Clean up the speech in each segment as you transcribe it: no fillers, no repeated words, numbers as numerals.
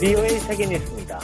VOA 세계 뉴스입니다.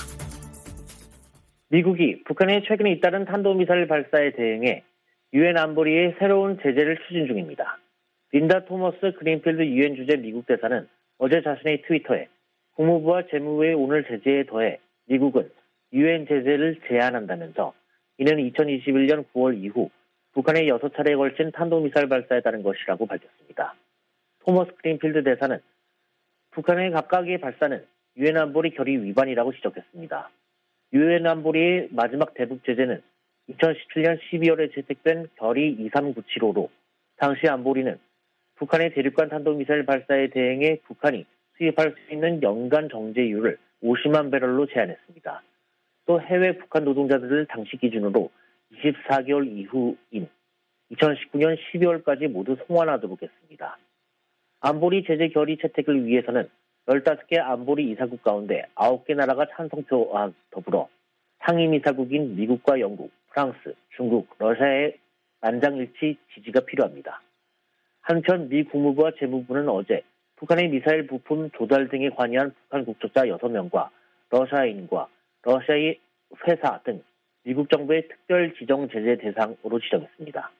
미국이 북한의 최근에 잇따른 탄도미사일 발사에 대응해 유엔 안보리의 새로운 제재를 추진 중입니다. 린다 토머스 그린필드 유엔 주재 미국 대사는 어제 자신의 트위터에 국무부와 재무부의 오늘 제재에 더해 미국은 유엔 제재를 제한한다면서 이는 2021년 9월 이후 북한의 6차례에 걸친 탄도미사일 발사에 따른 것이라고 밝혔습니다. 토머스 그린필드 대사는 북한의 각각의 발사는 유엔 안보리 결의 위반이라고 지적했습니다. 유엔 안보리의 마지막 대북 제재는 2017년 12월에 채택된 결의 2397호로 당시 안보리는 북한의 대륙간 탄도미사일 발사에 대응해 북한이 수입할 수 있는 연간 정제유를 50만 배럴로 제한했습니다. 또 해외 북한 노동자들을 당시 기준으로 24개월 이후인 2019년 12월까지 모두 송환하도록 했습니다. 안보리 제재 결의 채택을 위해서는 15개 안보리 이사국 가운데 9개 나라가 찬성표와 더불어 상임이사국인 미국과 영국, 프랑스, 중국, 러시아의 만장일치 지지가 필요합니다. 한편 미 국무부와 재무부는 어제 북한의 미사일 부품 조달 등에 관여한 북한 국적자 6명과 러시아인과 러시아의 회사 등 미국 정부의 특별 지정 제재 대상으로 지정했습니다.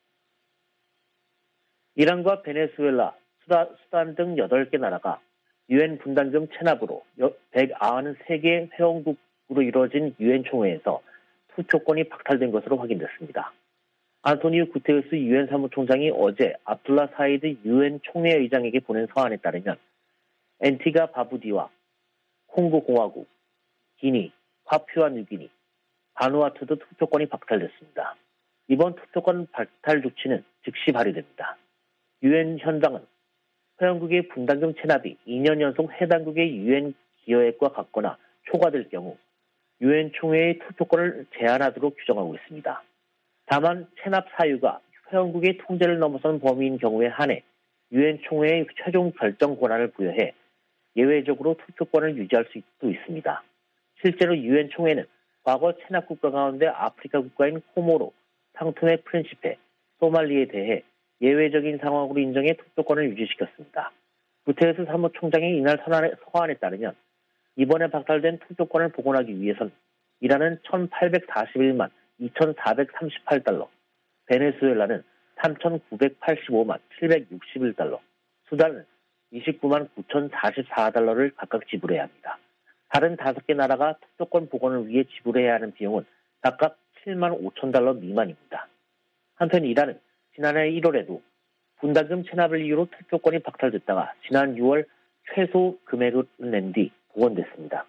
이란과 베네수엘라, 수단 등 8개 나라가 유엔 분담금 체납으로 193개 회원국으로 이루어진 유엔 총회에서 투표권이 박탈된 것으로 확인됐습니다. 안토니우 구테르스 유엔 사무총장이 어제 압둘라 사이드 유엔 총회 의장에게 보낸 서한에 따르면 앤티가 바부디와 콩고 공화국, 기니, 파푸아 뉴기니, 바누아투도 투표권이 박탈됐습니다. 이번 투표권 박탈 조치는 즉시 발휘됩니다. 유엔 현장은 회원국의 분담금 체납이 2년 연속 해당국의 유엔 기여액과 같거나 초과될 경우 유엔 총회의 투표권을 제한하도록 규정하고 있습니다. 다만 체납 사유가 회원국의 통제를 넘어선 범위인 경우에 한해 유엔 총회의 최종 결정 권한을 부여해 예외적으로 투표권을 유지할 수도 있습니다. 실제로 유엔 총회는 과거 체납 국가 가운데 아프리카 국가인 코모로, 상토메 프린시페, 소말리에 대해 예외적인 상황으로 인정해 투표권을 유지시켰습니다. 구테레스 사무총장이 이날 서한에 따르면 이번에 박탈된 투표권을 복원하기 위해선 이란은 1,841만 2,438달러, 베네수엘라는 3,985만 761달러, 수단은 29만 9,044달러를 각각 지불해야 합니다. 다른 5개 나라가 투표권 복원을 위해 지불해야 하는 비용은 각각 7만 5천 달러 미만입니다. 한편 이란은 지난해 1월에도 분담금 체납을 이유로 투표권이 박탈됐다가 지난 6월 최소 금액을 낸 뒤 복원됐습니다.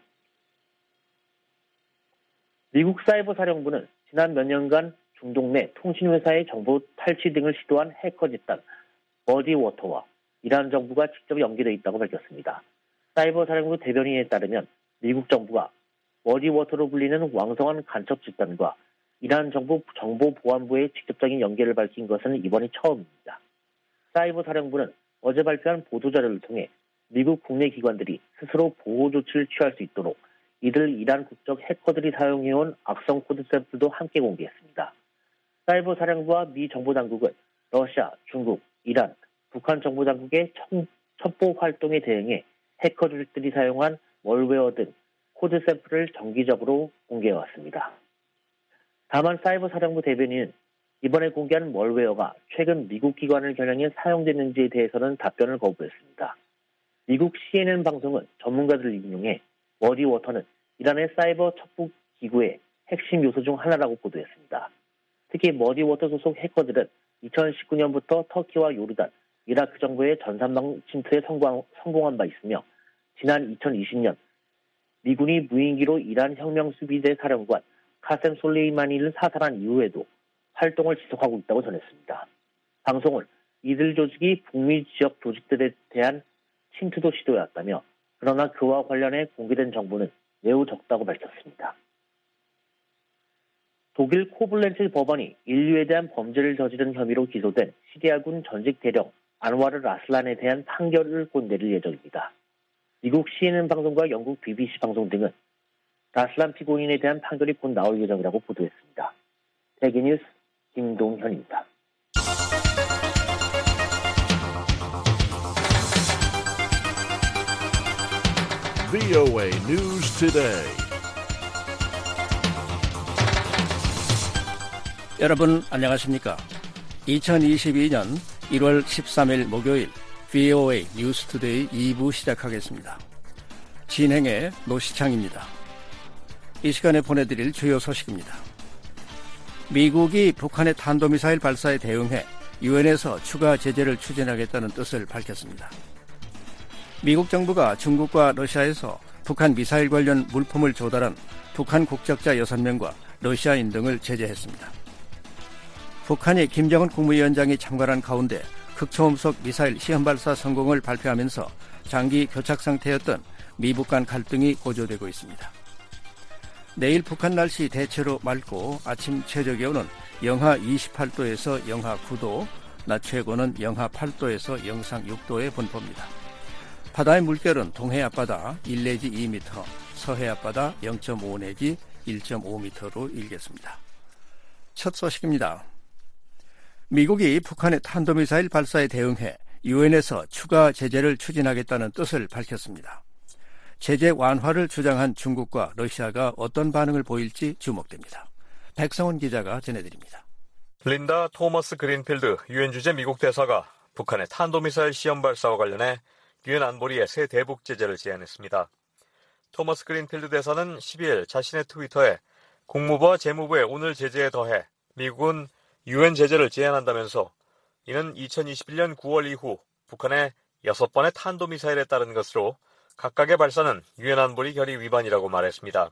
미국 사이버 사령부는 지난 몇 년간 중동 내 통신회사의 정보 탈취 등을 시도한 해커 집단 버디워터와 이란 정부가 직접 연계되어 있다고 밝혔습니다. 사이버 사령부 대변인에 따르면 미국 정부가 버디워터로 불리는 왕성한 간첩 집단과 이란 정부 정보보안부의 직접적인 연계를 밝힌 것은 이번이 처음입니다. 사이버 사령부는 어제 발표한 보도자료를 통해 미국 국내 기관들이 스스로 보호 조치를 취할 수 있도록 이들 이란 국적 해커들이 사용해온 악성 코드 샘플도 함께 공개했습니다. 사이버 사령부와 미 정보당국은 러시아, 중국, 이란, 북한 정보당국의 첩보 활동에 대응해 해커들이 사용한 멀웨어 등 코드 샘플을 정기적으로 공개해왔습니다. 다만 사이버 사령부 대변인은 이번에 공개한 멀웨어가 최근 미국 기관을 겨냥해 사용됐는지에 대해서는 답변을 거부했습니다. 미국 CNN 방송은 전문가들을 인용해 버디워터는 이란의 사이버 첩보 기구의 핵심 요소 중 하나라고 보도했습니다. 특히 버디워터 소속 해커들은 2019년부터 터키와 요르단, 이라크 정부의 전산망 침투에 성공한 바 있으며 지난 2020년 미군이 무인기로 이란 혁명수비대 사령관 카셈 솔레이마니를 사살한 이후에도 활동을 지속하고 있다고 전했습니다. 방송은 이들 조직이 북미 지역 조직들에 대한 침투도 시도해왔다며 그러나 그와 관련해 공개된 정보는 매우 적다고 밝혔습니다. 독일 코블렌츠 법원이 인류에 대한 범죄를 저지른 혐의로 기소된 시리아군 전직 대령 안와르 라슬란에 대한 판결을 곧 내릴 예정입니다. 미국 CNN 방송과 영국 BBC 방송 등은 라슬란 피고인에 대한 판결이 곧 나올 예정이라고 보도했습니다. 세계뉴스 김동현입니다. VOA News Today. 여러분 안녕하십니까? 2022년 1월 13일 목요일 VOA 뉴스 투데이 2부 시작하겠습니다. 진행의 노시창입니다. 이 시간에 보내드릴 주요 소식입니다. 미국이 북한의 탄도미사일 발사에 대응해 유엔에서 추가 제재를 추진하겠다는 뜻을 밝혔습니다. 미국 정부가 중국과 러시아에서 북한 미사일 관련 물품을 조달한 북한 국적자 6명과 러시아인 등을 제재했습니다. 북한이 김정은 국무위원장이 참관한 가운데 극초음속 미사일 시험 발사 성공을 발표하면서 장기 교착 상태였던 미북 간 갈등이 고조되고 있습니다. 내일 북한 날씨 대체로 맑고 아침 최저 기온은 영하 28도에서 영하 9도, 낮 최고는 영하 8도에서 영상 6도에 분포입니다. 바다의 물결은 동해 앞바다 1 내지 2m, 서해 앞바다 0.5 내지 1.5m로 일겠습니다. 첫 소식입니다. 미국이 북한의 탄도미사일 발사에 대응해 유엔에서 추가 제재를 추진하겠다는 뜻을 밝혔습니다. 제재 완화를 주장한 중국과 러시아가 어떤 반응을 보일지 주목됩니다. 백성훈 기자가 전해드립니다. 린다 토머스 그린필드 유엔 주재 미국 대사가 북한의 탄도미사일 시험 발사와 관련해 유엔 안보리에 새 대북 제재를 제안했습니다. 토머스 그린필드 대사는 12일 자신의 트위터에 국무부와 재무부의 오늘 제재에 더해 미국은 유엔 제재를 제안한다면서 이는 2021년 9월 이후 북한의 6번의 탄도미사일에 따른 것으로 각각의 발사는 유엔 안보리 결의 위반이라고 말했습니다.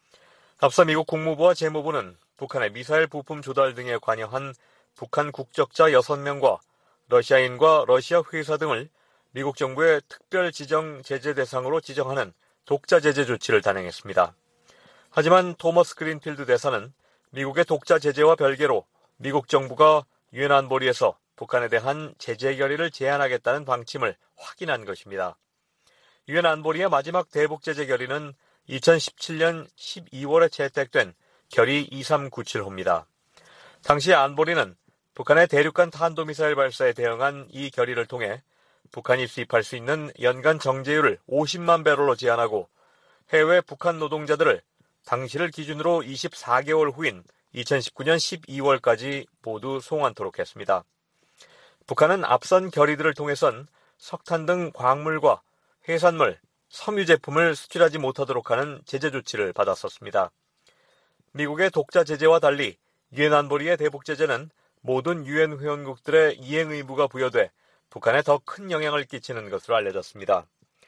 앞서 미국 국무부와 재무부는 북한의 미사일 부품 조달 등에 관여한 북한 국적자 6명과 러시아인과 러시아 회사 등을 미국 정부의 특별 지정 제재 대상으로 지정하는 독자 제재 조치를 단행했습니다. 하지만 토머스 그린필드 대사는 미국의 독자 제재와 별개로 미국 정부가 유엔 안보리에서 북한에 대한 제재 결의를 제안하겠다는 방침을 확인한 것입니다. 유엔 안보리의 마지막 대북 제재 결의는 2017년 12월에 채택된 결의 2397호입니다. 당시 안보리는 북한의 대륙간 탄도미사일 발사에 대응한 이 결의를 통해 북한이 수입할 수 있는 연간 정제율을 50만 배럴로 제한하고 해외 북한 노동자들을 당시를 기준으로 24개월 후인 2019년 12월까지 모두 송환토록 했습니다. 북한은 앞선 결의들을 통해선 석탄 등 광물과 해산물, 섬유 제품을 수출하지 못하도록 하는 제재 조치를 받았었습니다. 미국의 독자 제재와 달리 유엔 안보리의 대북 제재는 모든 유엔 회원국들의 이행 의무가 부여돼 북한에 더 큰 영향을 끼치는 것으로 알려졌습니다.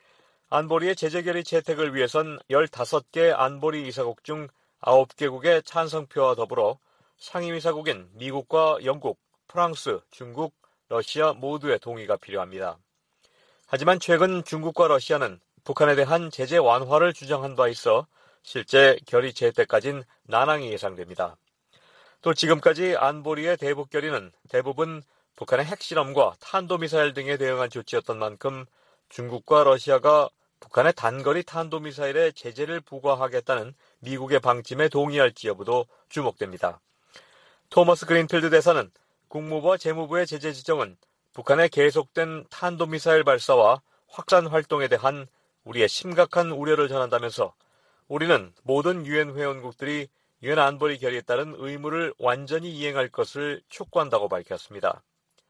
안보리의 제재 결의 채택을 위해선 15개 안보리 이사국 중 9개국의 찬성표와 더불어 상임이사국인 미국과 영국, 프랑스, 중국, 러시아 모두의 동의가 필요합니다. 하지만 최근 중국과 러시아는 북한에 대한 제재 완화를 주장한 바 있어 실제 결의 채택까지는 난항이 예상됩니다. 또 지금까지 안보리의 대북 결의는 대부분 북한의 핵실험과 탄도미사일 등에 대응한 조치였던 만큼 중국과 러시아가 북한의 단거리 탄도미사일에 제재를 부과하겠다는 미국의 방침에 동의할지 여부도 주목됩니다. 토머스 그린필드 대사는 국무부와 재무부의 제재 지정은 북한의 계속된 탄도미사일 발사와 확산 활동에 대한 우리의 심각한 우려를 전한다면서 우리는 모든 유엔 회원국들이 유엔 안보리 결의에 따른 의무를 완전히 이행할 것을 촉구한다고 밝혔습니다.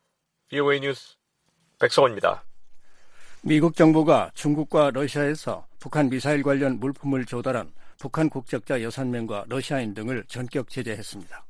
VOA 뉴스 백성원입니다. 미국 정부가 중국과 러시아에서 북한 미사일 관련 물품을 조달한 북한 국적자 6명과 러시아인 등을 전격 제재했습니다.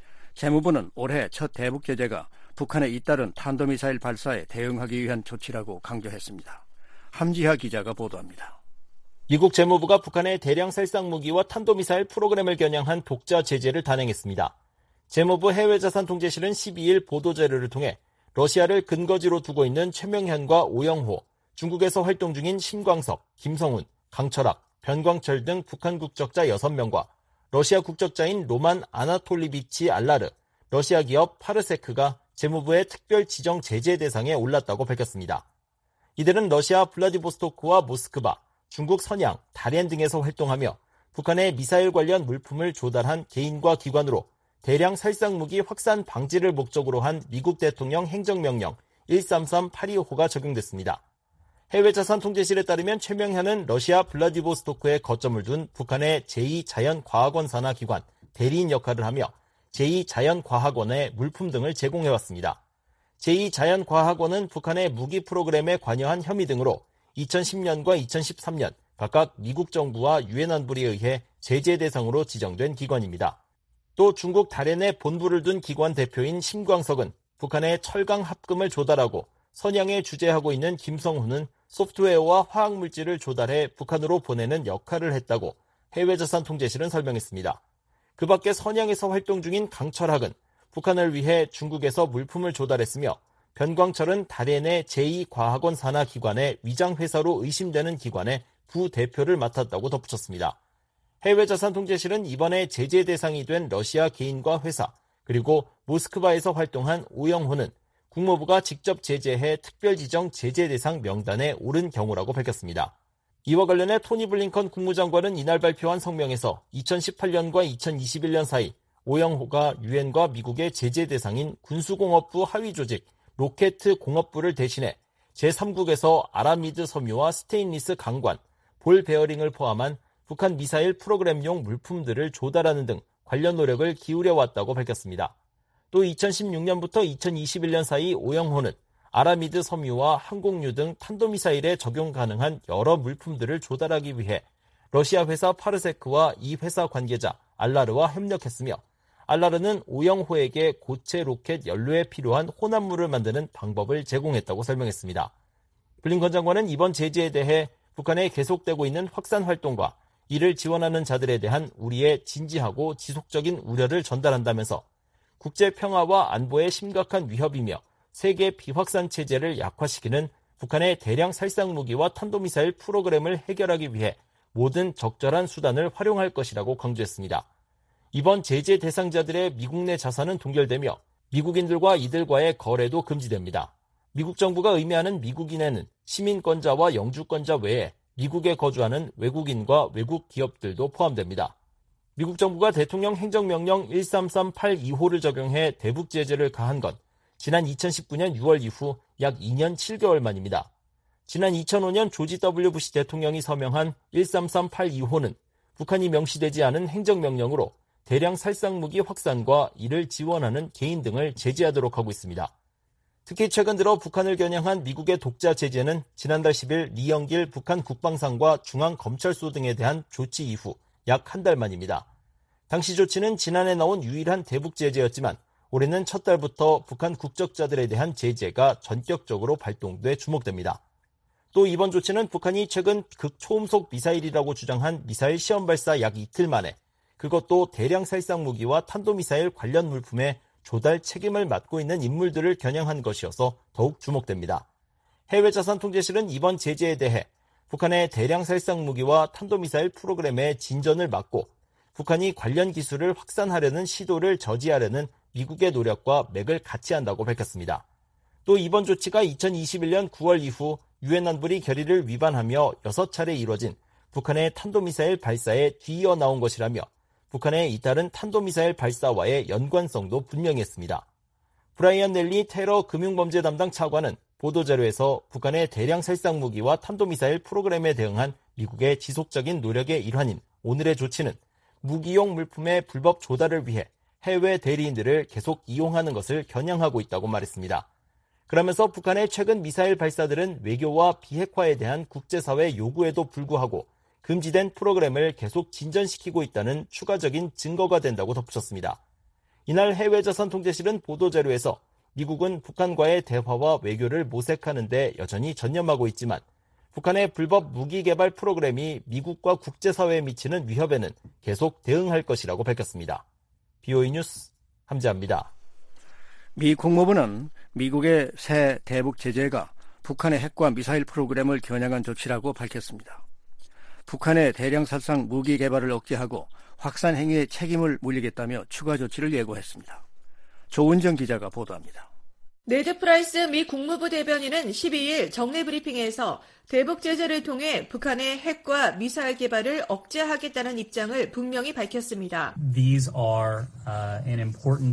재무부는 올해 첫 대북 제재가 북한에 잇따른 탄도미사일 발사에 대응하기 위한 조치라고 강조했습니다. 함지하 기자가 보도합니다. 미국 재무부가 북한의 대량 살상 무기와 탄도미사일 프로그램을 겨냥한 독자 제재를 단행했습니다. 재무부 해외자산통제실은 12일 보도자료를 통해 러시아를 근거지로 두고 있는 최명현과 오영호, 중국에서 활동 중인 신광석, 김성훈, 강철학, 변광철 등 북한 국적자 6명과 러시아 국적자인 로만 아나톨리비치 알라르, 러시아 기업 파르세크가 재무부의 특별 지정 제재 대상에 올랐다고 밝혔습니다. 이들은 러시아 블라디보스토크와 모스크바, 중국 선양, 다롄 등에서 활동하며 북한의 미사일 관련 물품을 조달한 개인과 기관으로 대량 살상무기 확산 방지를 목적으로 한 미국 대통령 행정명령 133825호가 적용됐습니다. 해외자산통제실에 따르면 최명현은 러시아 블라디보스토크에 거점을 둔 북한의 제2자연과학원 산하 기관 대리인 역할을 하며 제2자연과학원에 물품 등을 제공해왔습니다. 제2자연과학원은 북한의 무기 프로그램에 관여한 혐의 등으로 2010년과 2013년 각각 미국 정부와 유엔 안보리에 의해 제재 대상으로 지정된 기관입니다. 또 중국 다롄에 본부를 둔 기관 대표인 심광석은 북한의 철강 합금을 조달하고 선양에 주재하고 있는 김성훈은 소프트웨어와 화학물질을 조달해 북한으로 보내는 역할을 했다고 해외자산통제실은 설명했습니다. 그 밖에 선양에서 활동 중인 강철학은 북한을 위해 중국에서 물품을 조달했으며 변광철은 다롄의 제2과학원 산하 기관의 위장회사로 의심되는 기관의 부대표를 맡았다고 덧붙였습니다. 해외자산통제실은 이번에 제재 대상이 된 러시아 개인과 회사 그리고 모스크바에서 활동한 오영호는 국무부가 직접 제재해 특별지정 제재 대상 명단에 오른 경우라고 밝혔습니다. 이와 관련해 토니 블링컨 국무장관은 이날 발표한 성명에서 2018년과 2021년 사이 오영호가 유엔과 미국의 제재 대상인 군수공업부 하위조직 로켓공업부를 대신해 제3국에서 아라미드 섬유와 스테인리스 강관, 볼 베어링을 포함한 북한 미사일 프로그램용 물품들을 조달하는 등 관련 노력을 기울여왔다고 밝혔습니다. 또 2016년부터 2021년 사이 오영호는 아라미드 섬유와 항공유 등 탄도미사일에 적용 가능한 여러 물품들을 조달하기 위해 러시아 회사 파르세크와 이 회사 관계자 알라르와 협력했으며 알라르는 오영호에게 고체 로켓 연료에 필요한 혼합물을 만드는 방법을 제공했다고 설명했습니다. 블링컨 장관은 이번 제재에 대해 북한에 계속되고 있는 확산 활동과 이를 지원하는 자들에 대한 우리의 진지하고 지속적인 우려를 전달한다면서 국제 평화와 안보에 심각한 위협이며 세계 비확산 체제를 약화시키는 북한의 대량 살상 무기와 탄도미사일 프로그램을 해결하기 위해 모든 적절한 수단을 활용할 것이라고 강조했습니다. 이번 제재 대상자들의 미국 내 자산은 동결되며 미국인들과 이들과의 거래도 금지됩니다. 미국 정부가 의미하는 미국인에는 시민권자와 영주권자 외에 미국에 거주하는 외국인과 외국 기업들도 포함됩니다. 미국 정부가 대통령 행정명령 1338-2호를 적용해 대북 제재를 가한 건 지난 2019년 6월 이후 약 2년 7개월 만입니다. 지난 2005년 조지 W. 부시 대통령이 서명한 1338-2호는 북한이 명시되지 않은 행정명령으로 대량 살상무기 확산과 이를 지원하는 개인 등을 제재하도록 하고 있습니다. 특히 최근 들어 북한을 겨냥한 미국의 독자 제재는 지난달 10일 리영길 북한 국방상과 중앙검찰소 등에 대한 조치 이후 약 한 달 만입니다. 당시 조치는 지난해 나온 유일한 대북 제재였지만 올해는 첫 달부터 북한 국적자들에 대한 제재가 전격적으로 발동돼 주목됩니다. 또 이번 조치는 북한이 최근 극초음속 미사일이라고 주장한 미사일 시험 발사 약 이틀 만에 그것도 대량 살상 무기와 탄도미사일 관련 물품의 조달 책임을 맡고 있는 인물들을 겨냥한 것이어서 더욱 주목됩니다. 해외자산통제실은 이번 제재에 대해 북한의 대량 살상 무기와 탄도미사일 프로그램의 진전을 막고 북한이 관련 기술을 확산하려는 시도를 저지하려는 미국의 노력과 맥을 같이 한다고 밝혔습니다. 또 이번 조치가 2021년 9월 이후 유엔 안보리 결의를 위반하며 6차례 이뤄진 북한의 탄도미사일 발사에 뒤이어 나온 것이라며 북한의 잇따른 탄도미사일 발사와의 연관성도 분명히 했습니다. 브라이언 넬리 테러 금융범죄 담당 차관은 보도자료에서 북한의 대량 살상 무기와 탄도미사일 프로그램에 대응한 미국의 지속적인 노력의 일환인 오늘의 조치는 무기용 물품의 불법 조달을 위해 해외 대리인들을 계속 이용하는 것을 겨냥하고 있다고 말했습니다. 그러면서 북한의 최근 미사일 발사들은 외교와 비핵화에 대한 국제사회 요구에도 불구하고 금지된 프로그램을 계속 진전시키고 있다는 추가적인 증거가 된다고 덧붙였습니다. 이날 해외자산통제실은 보도자료에서 미국은 북한과의 대화와 외교를 모색하는 데 여전히 전념하고 있지만 북한의 불법 무기 개발 프로그램이 미국과 국제사회에 미치는 위협에는 계속 대응할 것이라고 밝혔습니다. BOE 뉴스 함재합니다. 미 국무부는 미국의 새 대북 제재가 북한의 핵과 미사일 프로그램을 겨냥한 조치라고 밝혔습니다. 북한의 대량 살상 무기 개발을 억제하고 확산 행위에 책임을 물리겠다며 추가 조치를 예고했습니다. 조은정 기자가 보도합니다. 네드 프라이스 미 국무부 대변인은 12일 정례 브리핑에서 대북 제재를 통해 북한의 핵과 미사일 개발을 억제하겠다는 입장을 분명히 밝혔습니다. These are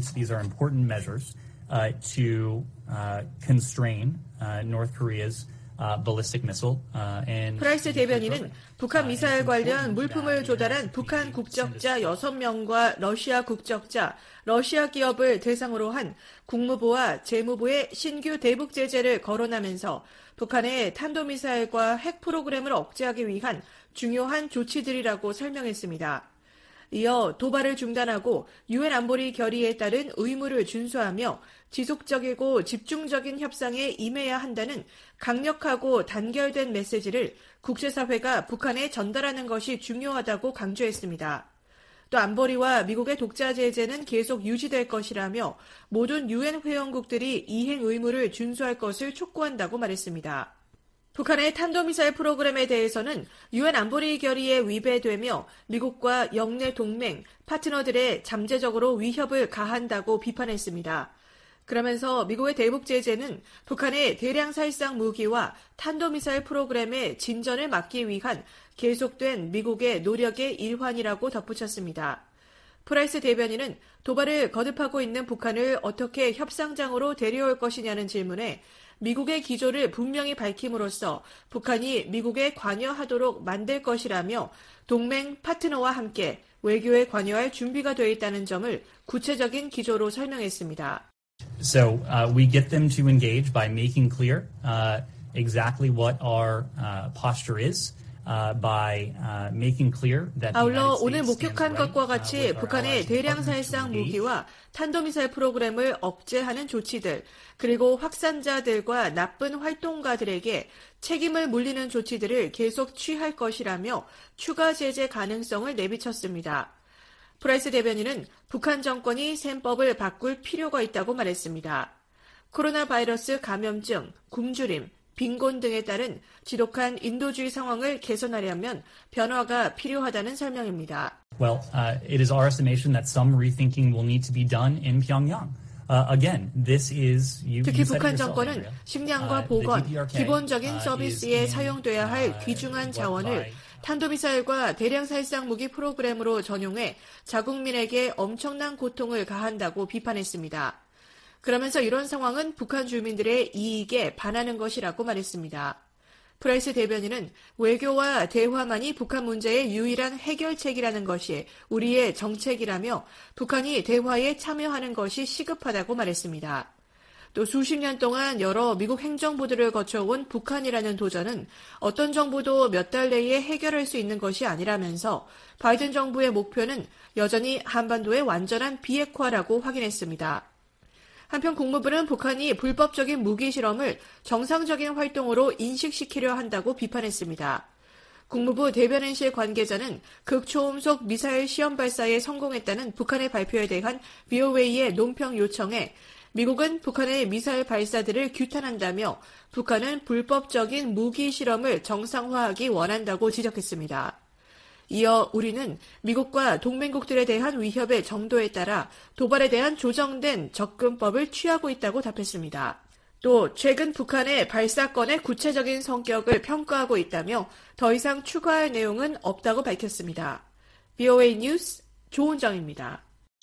important measures to constrain North Korea's 프라이스 대변인은 북한 미사일 관련 물품을 조달한 북한 국적자 6명과 러시아 국적자, 러시아 기업을 대상으로 한 국무부와 재무부의 신규 대북 제재를 거론하면서 북한의 탄도미사일과 핵 프로그램을 억제하기 위한 중요한 조치들이라고 설명했습니다. 이어 도발을 중단하고 유엔 안보리 결의에 따른 의무를 준수하며 지속적이고 집중적인 협상에 임해야 한다는 강력하고 단결된 메시지를 국제사회가 북한에 전달하는 것이 중요하다고 강조했습니다. 또 안보리와 미국의 독자 제재는 계속 유지될 것이라며 모든 유엔 회원국들이 이행 의무를 준수할 것을 촉구한다고 말했습니다. 북한의 탄도미사일 프로그램에 대해서는 유엔 안보리 결의에 위배되며 미국과 영내 동맹, 파트너들의 잠재적으로 위협을 가한다고 비판했습니다. 그러면서 미국의 대북 제재는 북한의 대량 살상 무기와 탄도미사일 프로그램의 진전을 막기 위한 계속된 미국의 노력의 일환이라고 덧붙였습니다. 프라이스 대변인은 도발을 거듭하고 있는 북한을 어떻게 협상장으로 데려올 것이냐는 질문에 미국의 기조를 분명히 밝힘으로써 북한이 미국에 관여하도록 만들 것이라며 동맹 파트너와 함께 외교에 관여할 준비가 되어 있다는 점을 구체적인 기조로 설명했습니다. So we get them to engage by making clear exactly what our posture is. 아울러 오늘 목격한 것과 같이 북한의 대량 살상 무기와 탄도미사일 프로그램을 억제하는 조치들, 그리고 확산자들과 나쁜 활동가들에게 책임을 물리는 조치들을 계속 취할 것이라며 추가 제재 가능성을 내비쳤습니다. 프라이스 대변인은 북한 정권이 셈법을 바꿀 필요가 있다고 말했습니다. 코로나 바이러스 감염증, 굶주림, 빈곤 등에 따른 지독한 인도주의 상황을 개선하려면 변화가 필요하다는 설명입니다. Well, it is our estimation that some rethinking will need to be done in Pyongyang. Again, this is 특히 북한 정권은 식량과 보건, 기본적인 서비스에 사용돼야 할 귀중한 자원을 탄도미사일과 대량 살상 무기 프로그램으로 전용해 자국민에게 엄청난 고통을 가한다고 비판했습니다. 그러면서 이런 상황은 북한 주민들의 이익에 반하는 것이라고 말했습니다. 프라이스 대변인은 외교와 대화만이 북한 문제의 유일한 해결책이라는 것이 우리의 정책이라며 북한이 대화에 참여하는 것이 시급하다고 말했습니다. 또 수십 년 동안 여러 미국 행정부들을 거쳐온 북한이라는 도전은 어떤 정부도 몇 달 내에 해결할 수 있는 것이 아니라면서 바이든 정부의 목표는 여전히 한반도의 완전한 비핵화라고 확인했습니다. 한편 국무부는 북한이 불법적인 무기 실험을 정상적인 활동으로 인식시키려 한다고 비판했습니다. 국무부 대변인실 관계자는 극초음속 미사일 시험 발사에 성공했다는 북한의 발표에 대한 VOA의 논평 요청에 미국은 북한의 미사일 발사들을 규탄한다며 북한은 불법적인 무기 실험을 정상화하기 원한다고 지적했습니다. 이어 우리는 미국과 동맹국들에 대한 위협의 정도에 따라 도발에 대한 조정된 접근법을 취하고 있다고 답했습니다. 또 최근 북한의 발사건의 구체적인 성격을 평가하고 있다며 더 이상 추가할 내용은 없다고 밝혔습니다. VOA 뉴스 조은정입니다.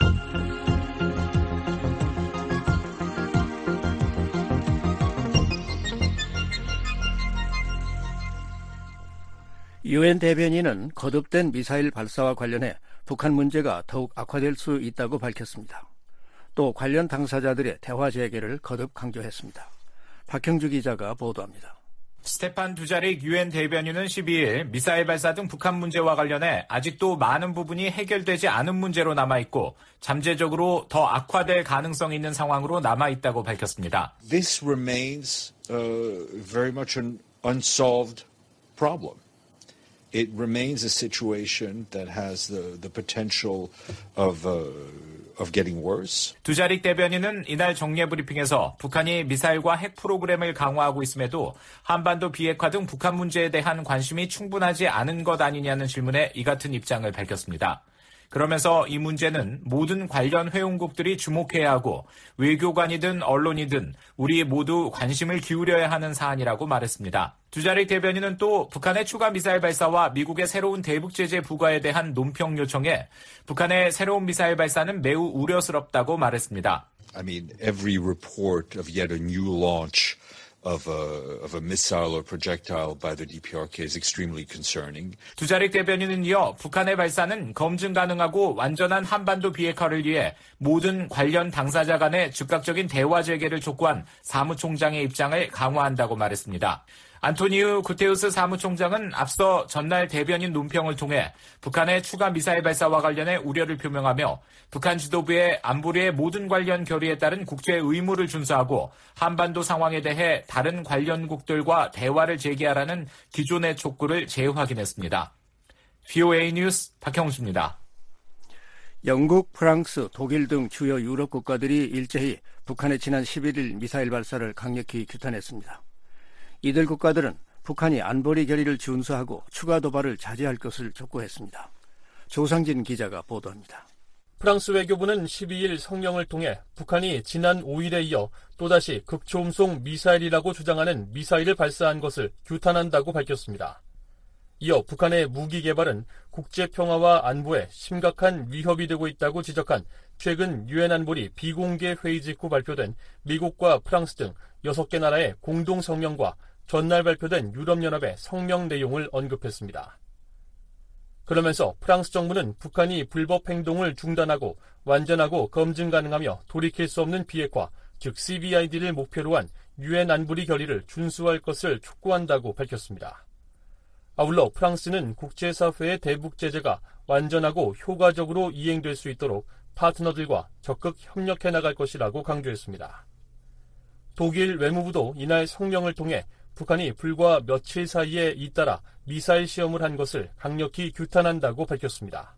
유엔 대변인은 거듭된 미사일 발사와 관련해 북한 문제가 더욱 악화될 수 있다고 밝혔습니다. 또 관련 당사자들의 대화 재개를 거듭 강조했습니다. 박형주 기자가 보도합니다. 스테판 두자릭 유엔 대변인은 12일 미사일 발사 등 북한 문제와 관련해 아직도 많은 부분이 해결되지 않은 문제로 남아있고 잠재적으로 더 악화될 가능성이 있는 상황으로 남아있다고 밝혔습니다. This remains very much an unsolved problem. It remains a situation that has the potential of getting worse. 두자릭 대변인은 이날 정례 브리핑에서 북한이 미사일과 핵 프로그램을 강화하고 있음에도 한반도 비핵화 등 북한 문제에 대한 관심이 충분하지 않은 것 아니냐는 질문에 이 같은 입장을 밝혔습니다. 그러면서 이 문제는 모든 관련 회원국들이 주목해야 하고 외교관이든 언론이든 우리 모두 관심을 기울여야 하는 사안이라고 말했습니다. 두자릭 대변인은 또 북한의 추가 미사일 발사와 미국의 새로운 대북 제재 부과에 대한 논평 요청에 북한의 새로운 미사일 발사는 매우 우려스럽다고 말했습니다. I mean, every report of yet a new launch of a missile or projectile by the DPRK is extremely concerning. 두자릭 대변인은 이어 북한의 발사는 검증 가능하고 완전한 한반도 비핵화를 위해 모든 관련 당사자 간의 즉각적인 대화 재개를 촉구한 사무총장의 입장을 강화한다고 말했습니다. 안토니우 구테우스 사무총장은 앞서 전날 대변인 논평을 통해 북한의 추가 미사일 발사와 관련해 우려를 표명하며 북한 지도부의 안보리의 모든 관련 결의에 따른 국제 의무를 준수하고 한반도 상황에 대해 다른 관련국들과 대화를 재개하라는 기존의 촉구를 재확인했습니다. VOA 뉴스 박형수입니다. 영국, 프랑스, 독일 등 주요 유럽 국가들이 일제히 북한의 지난 11일 미사일 발사를 강력히 규탄했습니다. 이들 국가들은 북한이 안보리 결의를 준수하고 추가 도발을 자제할 것을 촉구했습니다. 조상진 기자가 보도합니다. 프랑스 외교부는 12일 성명을 통해 북한이 지난 5일에 이어 또다시 극초음속 미사일이라고 주장하는 미사일을 발사한 것을 규탄한다고 밝혔습니다. 이어 북한의 무기 개발은 국제평화와 안보에 심각한 위협이 되고 있다고 지적한 최근 유엔 안보리 비공개 회의 직후 발표된 미국과 프랑스 등 6개 나라의 공동 성명과 전날 발표된 유럽연합의 성명 내용을 언급했습니다. 그러면서 프랑스 정부는 북한이 불법 행동을 중단하고 완전하고 검증 가능하며 돌이킬 수 없는 비핵화, 즉 CBID를 목표로 한 유엔 안보리 결의를 준수할 것을 촉구한다고 밝혔습니다. 아울러 프랑스는 국제사회의 대북 제재가 완전하고 효과적으로 이행될 수 있도록 파트너들과 적극 협력해 나갈 것이라고 강조했습니다. 독일 외무부도 이날 성명을 통해 북한이 불과 며칠 사이에 잇따라 미사일 시험을 한 것을 강력히 규탄한다고 밝혔습니다.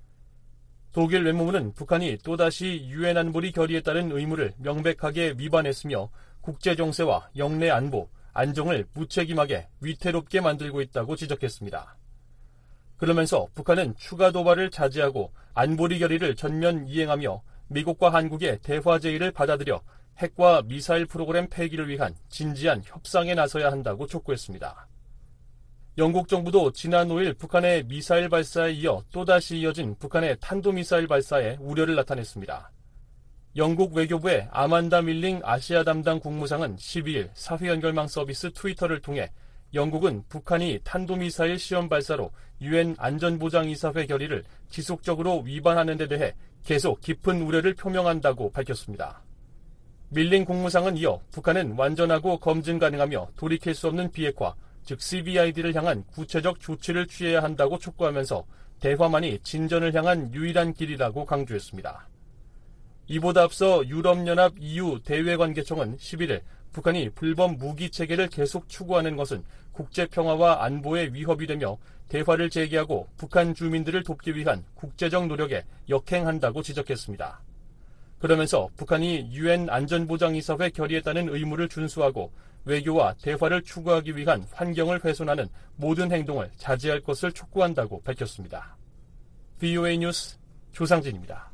독일 외무부는 북한이 또다시 유엔 안보리 결의에 따른 의무를 명백하게 위반했으며 국제 정세와 영내 안보, 안정을 무책임하게 위태롭게 만들고 있다고 지적했습니다. 그러면서 북한은 추가 도발을 자제하고 안보리 결의를 전면 이행하며 미국과 한국의 대화 제의를 받아들여 핵과 미사일 프로그램 폐기를 위한 진지한 협상에 나서야 한다고 촉구했습니다. 영국 정부도 지난 5일 북한의 미사일 발사에 이어 또다시 이어진 북한의 탄도미사일 발사에 우려를 나타냈습니다. 영국 외교부의 아만다 밀링 아시아 담당 국무상은 12일 사회 연결망 서비스 트위터를 통해 영국은 북한이 탄도미사일 시험 발사로 유엔 안전보장이사회 결의를 지속적으로 위반하는 데 대해 계속 깊은 우려를 표명한다고 밝혔습니다. 밀링 국무상은 이어 북한은 완전하고 검증 가능하며 돌이킬 수 없는 비핵화, 즉 CBID를 향한 구체적 조치를 취해야 한다고 촉구하면서 대화만이 진전을 향한 유일한 길이라고 강조했습니다. 이보다 앞서 유럽연합 EU 대외관계청은 11일 북한이 불법 무기 체계를 계속 추구하는 것은 국제평화와 안보에 위협이 되며 대화를 재개하고 북한 주민들을 돕기 위한 국제적 노력에 역행한다고 지적했습니다. 그러면서 북한이 유엔 안전보장이사회 결의에 따른 의무를 준수하고 외교와 대화를 추구하기 위한 환경을 훼손하는 모든 행동을 자제할 것을 촉구한다고 밝혔습니다. VOA 뉴스 조상진입니다.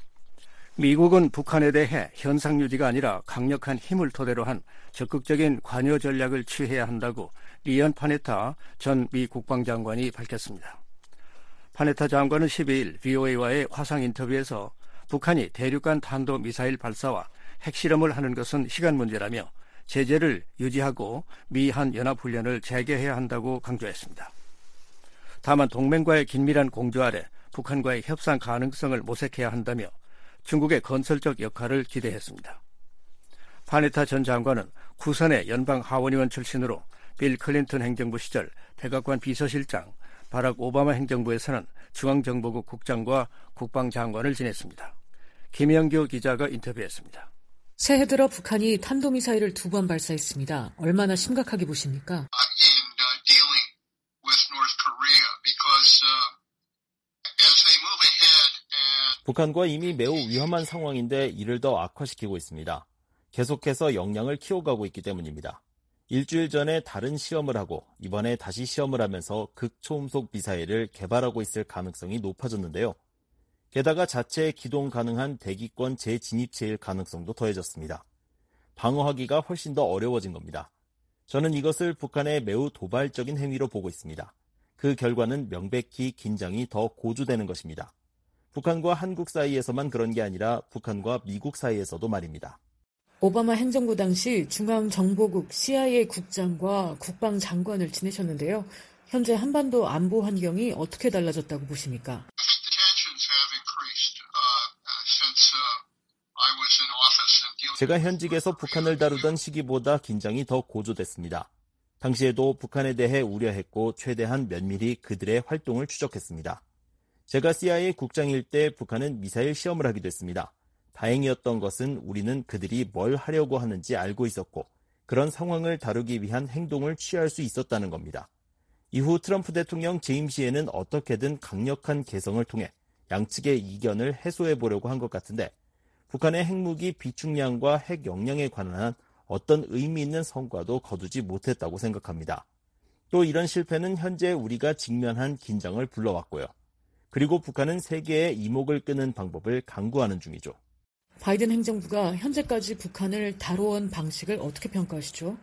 미국은 북한에 대해 현상 유지가 아니라 강력한 힘을 토대로 한 적극적인 관여 전략을 취해야 한다고 리언 파네타 전 미 국방장관이 밝혔습니다. 파네타 장관은 12일 VOA와의 화상 인터뷰에서 북한이 대륙간 탄도미사일 발사와 핵실험을 하는 것은 시간 문제라며 제재를 유지하고 미한 연합훈련을 재개해야 한다고 강조했습니다. 다만 동맹과의 긴밀한 공조 아래 북한과의 협상 가능성을 모색해야 한다며 중국의 건설적 역할을 기대했습니다. 파네타 전 장관은 구선의 연방 하원의원 출신으로 빌 클린턴 행정부 시절 백악관 비서실장, 바락 오바마 행정부에서는 중앙정보국 국장과 국방장관을 지냈습니다. 김영규 기자가 인터뷰했습니다. 새해 들어 북한이 탄도미사일을 2번 발사했습니다. 얼마나 심각하게 보십니까? 북한과 이미 매우 위험한 상황인데 이를 더 악화시키고 있습니다. 계속해서 역량을 키워가고 있기 때문입니다. 일주일 전에 다른 시험을 하고 이번에 다시 시험을 하면서 극초음속 미사일을 개발하고 있을 가능성이 높아졌는데요. 게다가 자체 기동 가능한 대기권 재진입체일 가능성도 더해졌습니다. 방어하기가 훨씬 더 어려워진 겁니다. 저는 이것을 북한의 매우 도발적인 행위로 보고 있습니다. 그 결과는 명백히 긴장이 더 고조되는 것입니다. 북한과 한국 사이에서만 그런 게 아니라 북한과 미국 사이에서도 말입니다. 오바마 행정부 당시 중앙정보국 CIA 국장과 국방장관을 지내셨는데요. 현재 한반도 안보 환경이 어떻게 달라졌다고 보십니까? 제가 현직에서 북한을 다루던 시기보다 긴장이 더 고조됐습니다. 당시에도 북한에 대해 우려했고 최대한 면밀히 그들의 활동을 추적했습니다. 제가 CIA 국장일 때 북한은 미사일 시험을 하기도 했습니다. 다행이었던 것은 우리는 그들이 뭘 하려고 하는지 알고 있었고 그런 상황을 다루기 위한 행동을 취할 수 있었다는 겁니다. 이후 트럼프 대통령 재임 시에는 어떻게든 강력한 개성을 통해 양측의 이견을 해소해보려고 한 것 같은데 북한의 핵무기 비축량과 핵 역량에 관한 어떤 의미 있는 성과도 거두지 못했다고 생각합니다. 또 이런 실패는 현재 우리가 직면한 긴장을 불러왔고요. 그리고 북한은 세계의 이목을 끄는 방법을 강구하는 중이죠. 바이든 행정부가 현재까지 북한을 다뤄온 방식을 어떻게 평가하시죠?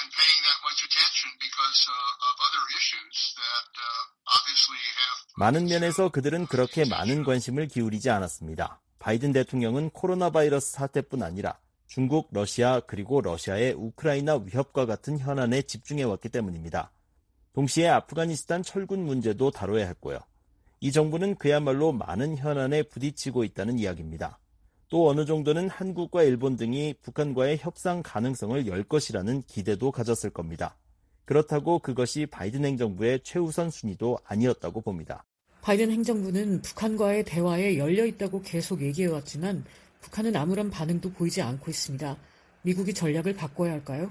많은 면에서 그들은 그렇게 많은 관심을 기울이지 않았습니다. 바이든 대통령은 코로나 바이러스 사태뿐 아니라 중국, 러시아 그리고 러시아의 우크라이나 위협과 같은 현안에 집중해왔기 때문입니다. 동시에 아프가니스탄 철군 문제도 다뤄야 했고요. 이 정부는 그야말로 많은 현안에 부딪히고 있다는 이야기입니다. 또 어느 정도는 한국과 일본 등이 북한과의 협상 가능성을 열 것이라는 기대도 가졌을 겁니다. 그렇다고 그것이 바이든 행정부의 최우선 순위도 아니었다고 봅니다. 바이든 행정부는 북한과의 대화에 열려 있다고 계속 얘기해왔지만 북한은 아무런 반응도 보이지 않고 있습니다. 미국이 전략을 바꿔야 할까요?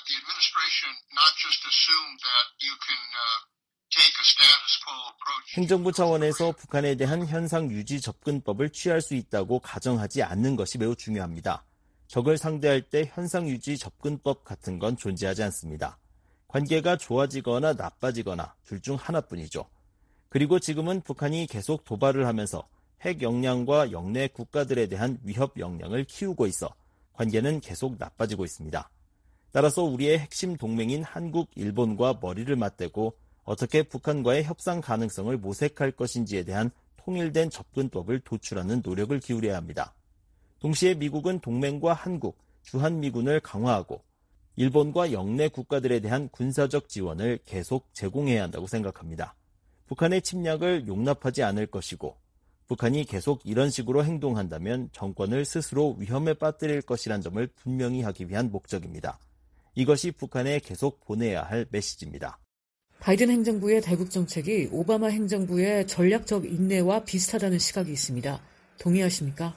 행정부 차원에서 북한에 대한 현상 유지 접근법을 취할 수 있다고 가정하지 않는 것이 매우 중요합니다. 적을 상대할 때 현상 유지 접근법 같은 건 존재하지 않습니다. 관계가 좋아지거나 나빠지거나 둘 중 하나뿐이죠. 그리고 지금은 북한이 계속 도발을 하면서 핵 역량과 역내 국가들에 대한 위협 역량을 키우고 있어 관계는 계속 나빠지고 있습니다. 따라서 우리의 핵심 동맹인 한국, 일본과 머리를 맞대고 어떻게 북한과의 협상 가능성을 모색할 것인지에 대한 통일된 접근법을 도출하는 노력을 기울여야 합니다. 동시에 미국은 동맹과 한국, 주한미군을 강화하고 일본과 역내 국가들에 대한 군사적 지원을 계속 제공해야 한다고 생각합니다. 북한의 침략을 용납하지 않을 것이고 북한이 계속 이런 식으로 행동한다면 정권을 스스로 위험에 빠뜨릴 것이란 점을 분명히 하기 위한 목적입니다. 이것이 북한에 계속 보내야 할 메시지입니다. 바이든 행정부의 대북 정책이 오바마 행정부의 전략적 인내와 비슷하다는 시각이 있습니다. 동의하십니까?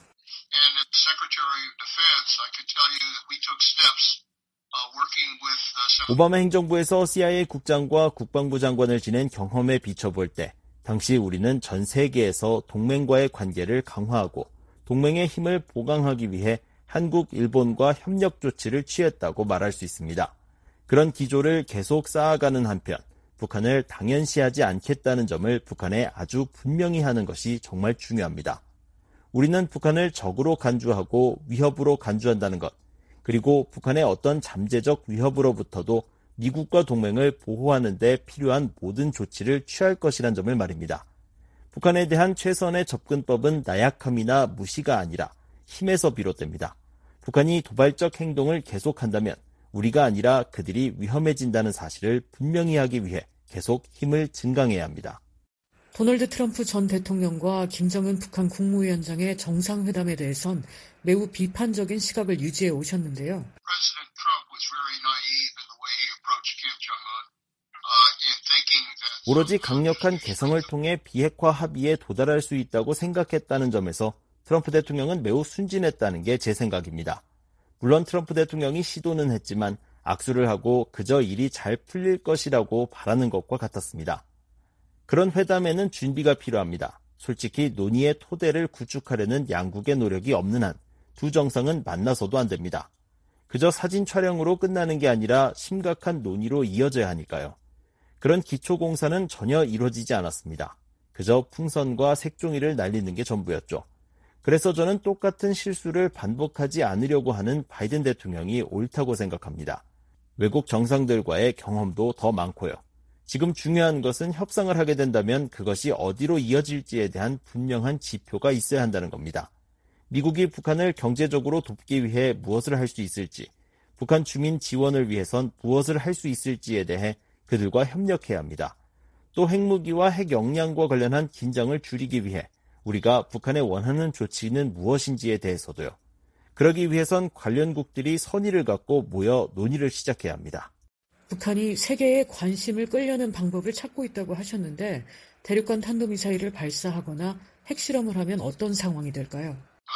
오바마 행정부에서 CIA 국장과 국방부 장관을 지낸 경험에 비춰볼 때 당시 우리는 전 세계에서 동맹과의 관계를 강화하고 동맹의 힘을 보강하기 위해 한국, 일본과 협력 조치를 취했다고 말할 수 있습니다. 그런 기조를 계속 쌓아가는 한편 북한을 당연시하지 않겠다는 점을 북한에 아주 분명히 하는 것이 정말 중요합니다. 우리는 북한을 적으로 간주하고 위협으로 간주한다는 것, 그리고 북한의 어떤 잠재적 위협으로부터도 미국과 동맹을 보호하는 데 필요한 모든 조치를 취할 것이란 점을 말입니다. 북한에 대한 최선의 접근법은 나약함이나 무시가 아니라 힘에서 비롯됩니다. 북한이 도발적 행동을 계속한다면 우리가 아니라 그들이 위험해진다는 사실을 분명히 하기 위해 계속 힘을 증강해야 합니다. 도널드 트럼프 전 대통령과 김정은 북한 국무위원장의 정상회담에 대해선 매우 비판적인 시각을 유지해 오셨는데요. 오로지 강력한 개성을 통해 비핵화 합의에 도달할 수 있다고 생각했다는 점에서 트럼프 대통령은 매우 순진했다는 게 제 생각입니다. 물론 트럼프 대통령이 시도는 했지만 악수를 하고 그저 일이 잘 풀릴 것이라고 바라는 것과 같았습니다. 그런 회담에는 준비가 필요합니다. 솔직히 논의의 토대를 구축하려는 양국의 노력이 없는 한 두 정상은 만나서도 안 됩니다. 그저 사진 촬영으로 끝나는 게 아니라 심각한 논의로 이어져야 하니까요. 그런 기초공사는 전혀 이루어지지 않았습니다. 그저 풍선과 색종이를 날리는 게 전부였죠. 그래서 저는 똑같은 실수를 반복하지 않으려고 하는 바이든 대통령이 옳다고 생각합니다. 외국 정상들과의 경험도 더 많고요. 지금 중요한 것은 협상을 하게 된다면 그것이 어디로 이어질지에 대한 분명한 지표가 있어야 한다는 겁니다. 미국이 북한을 경제적으로 돕기 위해 무엇을 할 수 있을지, 북한 주민 지원을 위해선 무엇을 할 수 있을지에 대해 그들과 협력해야 합니다. 또 핵무기와 핵 역량과 관련한 긴장을 줄이기 위해 우리가 북한에 원하는 조치는 무엇인지에 대해서도요. 그러기 위해선 관련국들이 선의를 갖고 모여 논의를 시작해야 합니다. 북한이 세계의 관심을 끌려는 방법을 찾고 있다고 하셨는데 대륙간 탄도미사일을 발사하거나 핵실험을 하면 어떤 상황이 될까요?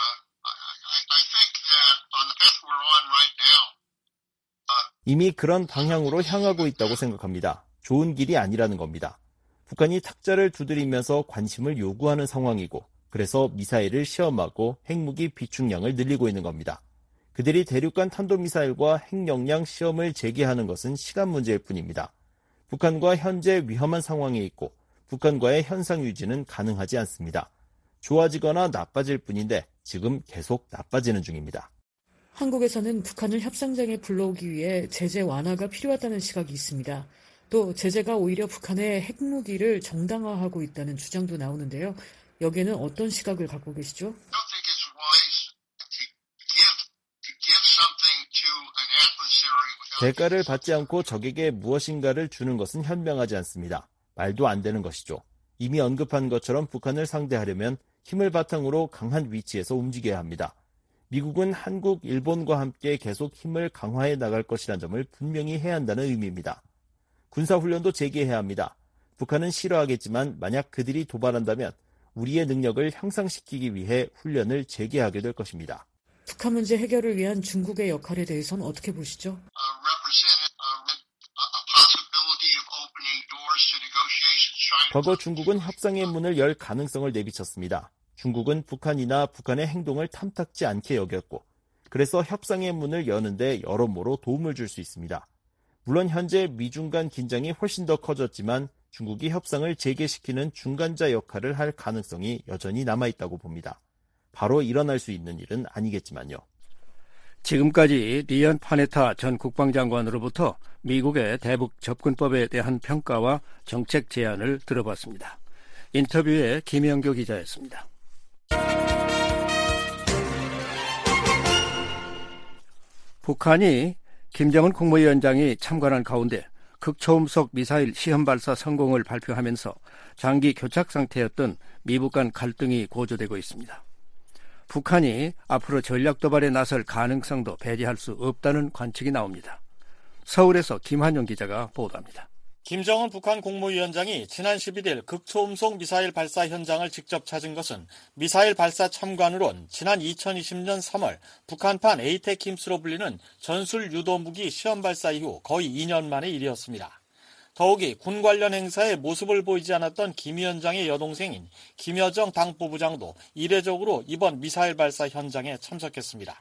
이미 그런 방향으로 향하고 있다고 생각합니다. 좋은 길이 아니라는 겁니다. 북한이 탁자를 두드리면서 관심을 요구하는 상황이고 그래서 미사일을 시험하고 핵무기 비축량을 늘리고 있는 겁니다. 그들이 대륙간 탄도미사일과 핵역량 시험을 재개하는 것은 시간 문제일 뿐입니다. 북한과 현재 위험한 상황에 있고 북한과의 현상 유지는 가능하지 않습니다. 좋아지거나 나빠질 뿐인데 지금 계속 나빠지는 중입니다. 한국에서는 북한을 협상장에 불러오기 위해 제재 완화가 필요하다는 시각이 있습니다. 또 제재가 오히려 북한의 핵무기를 정당화하고 있다는 주장도 나오는데요. 여기에는 어떤 시각을 갖고 계시죠? 대가를 받지 않고 적에게 무엇인가를 주는 것은 현명하지 않습니다. 말도 안 되는 것이죠. 이미 언급한 것처럼 북한을 상대하려면 힘을 바탕으로 강한 위치에서 움직여야 합니다. 미국은 한국, 일본과 함께 계속 힘을 강화해 나갈 것이라는 점을 분명히 해야 한다는 의미입니다. 군사훈련도 재개해야 합니다. 북한은 싫어하겠지만 만약 그들이 도발한다면 우리의 능력을 향상시키기 위해 훈련을 재개하게 될 것입니다. 북한 문제 해결을 위한 중국의 역할에 대해서는 어떻게 보시죠? 과거 중국은 협상의 문을 열 가능성을 내비쳤습니다. 중국은 북한이나 북한의 행동을 탐탁지 않게 여겼고 그래서 협상의 문을 여는데 여러모로 도움을 줄 수 있습니다. 물론 현재 미중 간 긴장이 훨씬 더 커졌지만 중국이 협상을 재개시키는 중간자 역할을 할 가능성이 여전히 남아있다고 봅니다. 바로 일어날 수 있는 일은 아니겠지만요. 지금까지 리언 파네타 전 국방장관으로부터 미국의 대북 접근법에 대한 평가와 정책 제안을 들어봤습니다. 인터뷰에 김영교 기자였습니다. 북한이 김정은 국무위원장이 참관한 가운데 극초음속 미사일 시험 발사 성공을 발표하면서 장기 교착 상태였던 미북 간 갈등이 고조되고 있습니다. 북한이 앞으로 전략 도발에 나설 가능성도 배제할 수 없다는 관측이 나옵니다. 서울에서 김한용 기자가 보도합니다. 김정은 북한 국무위원장이 지난 11일 극초음속 미사일 발사 현장을 직접 찾은 것은 미사일 발사 참관으론 지난 2020년 3월 북한판 에이테킴스로 불리는 전술 유도 무기 시험 발사 이후 거의 2년 만의 일이었습니다. 더욱이 군 관련 행사에 모습을 보이지 않았던 김 위원장의 여동생인 김여정 당부부장도 이례적으로 이번 미사일 발사 현장에 참석했습니다.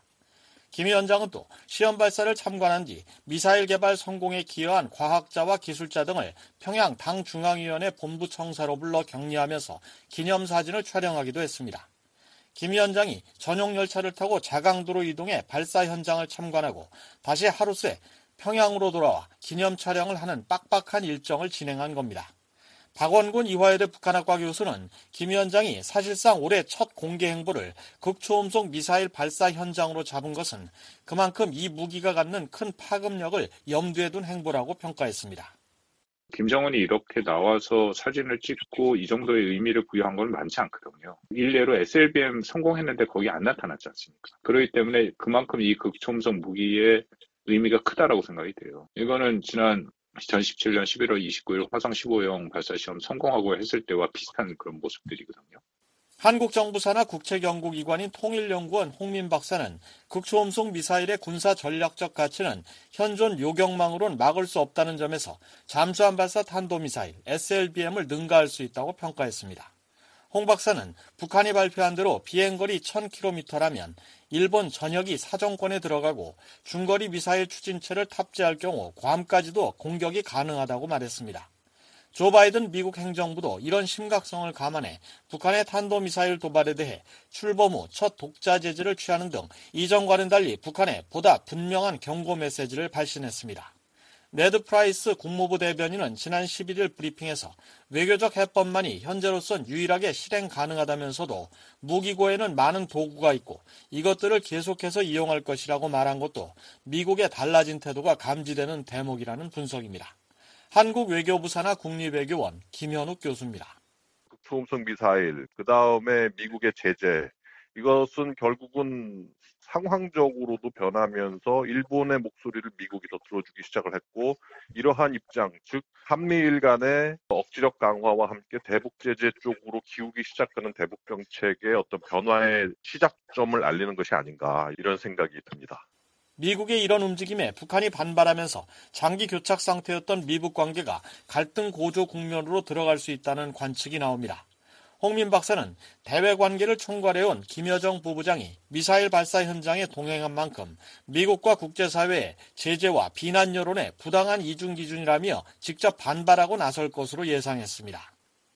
김 위원장은 또 시험 발사를 참관한 뒤 미사일 개발 성공에 기여한 과학자와 기술자 등을 평양 당중앙위원회 본부청사로 불러 격려하면서 기념사진을 촬영하기도 했습니다. 김 위원장이 전용 열차를 타고 자강도로 이동해 발사 현장을 참관하고 다시 하루 새 평양으로 돌아와 기념 촬영을 하는 빡빡한 일정을 진행한 겁니다. 박원군 이화여대 북한학과 교수는 김 위원장이 사실상 올해 첫 공개 행보를 극초음속 미사일 발사 현장으로 잡은 것은 그만큼 이 무기가 갖는 큰 파급력을 염두에 둔 행보라고 평가했습니다. 김정은이 이렇게 나와서 사진을 찍고 이 정도의 의미를 부여한 건 많지 않거든요. 일례로 SLBM 성공했는데 거기 안 나타났지 않습니까? 그렇기 때문에 그만큼 이 극초음속 무기의 의미가 크다라고 생각이 돼요. 이거는 지난 2017년 11월 29일 화성 15형 발사시험 성공하고 했을 때와 비슷한 그런 모습들이거든요. 한국 정부 산하 국책연구기관인 통일연구원 홍민 박사는 극초음속 미사일의 군사 전략적 가치는 현존 요격망으론 막을 수 없다는 점에서 잠수함 발사 탄도미사일 SLBM을 능가할 수 있다고 평가했습니다. 홍 박사는 북한이 발표한 대로 비행거리 1000km라면 일본 전역이 사정권에 들어가고 중거리 미사일 추진체를 탑재할 경우 괌까지도 공격이 가능하다고 말했습니다. 조 바이든 미국 행정부도 이런 심각성을 감안해 북한의 탄도미사일 도발에 대해 출범 후 첫 독자 제재를 취하는 등 이전과는 달리 북한에 보다 분명한 경고 메시지를 발신했습니다. 네드 프라이스 국무부 대변인은 지난 11일 브리핑에서 외교적 해법만이 현재로선 유일하게 실행 가능하다면서도 무기고에는 많은 도구가 있고 이것들을 계속해서 이용할 것이라고 말한 것도 미국의 달라진 태도가 감지되는 대목이라는 분석입니다. 한국 외교부 산하 국립외교원 김현욱 교수입니다. 초음속 미사일, 그 다음에 미국의 제재, 이것은 결국은 상황적으로도 변하면서 일본의 목소리를 미국이 더 들어주기 시작을 했고, 이러한 입장, 즉 한미일 간의 억지력 강화와 함께 대북 제재 쪽으로 기우기 시작하는 대북 정책의 어떤 변화의 시작점을 알리는 것이 아닌가, 이런 생각이 듭니다. 미국의 이런 움직임에 북한이 반발하면서 장기 교착 상태였던 미북 관계가 갈등 고조 국면으로 들어갈 수 있다는 관측이 나옵니다. 홍민 박사는 대외 관계를 총괄해온 김여정 부부장이 미사일 발사 현장에 동행한 만큼 미국과 국제사회의 제재와 비난 여론에 부당한 이중 기준이라며 직접 반발하고 나설 것으로 예상했습니다.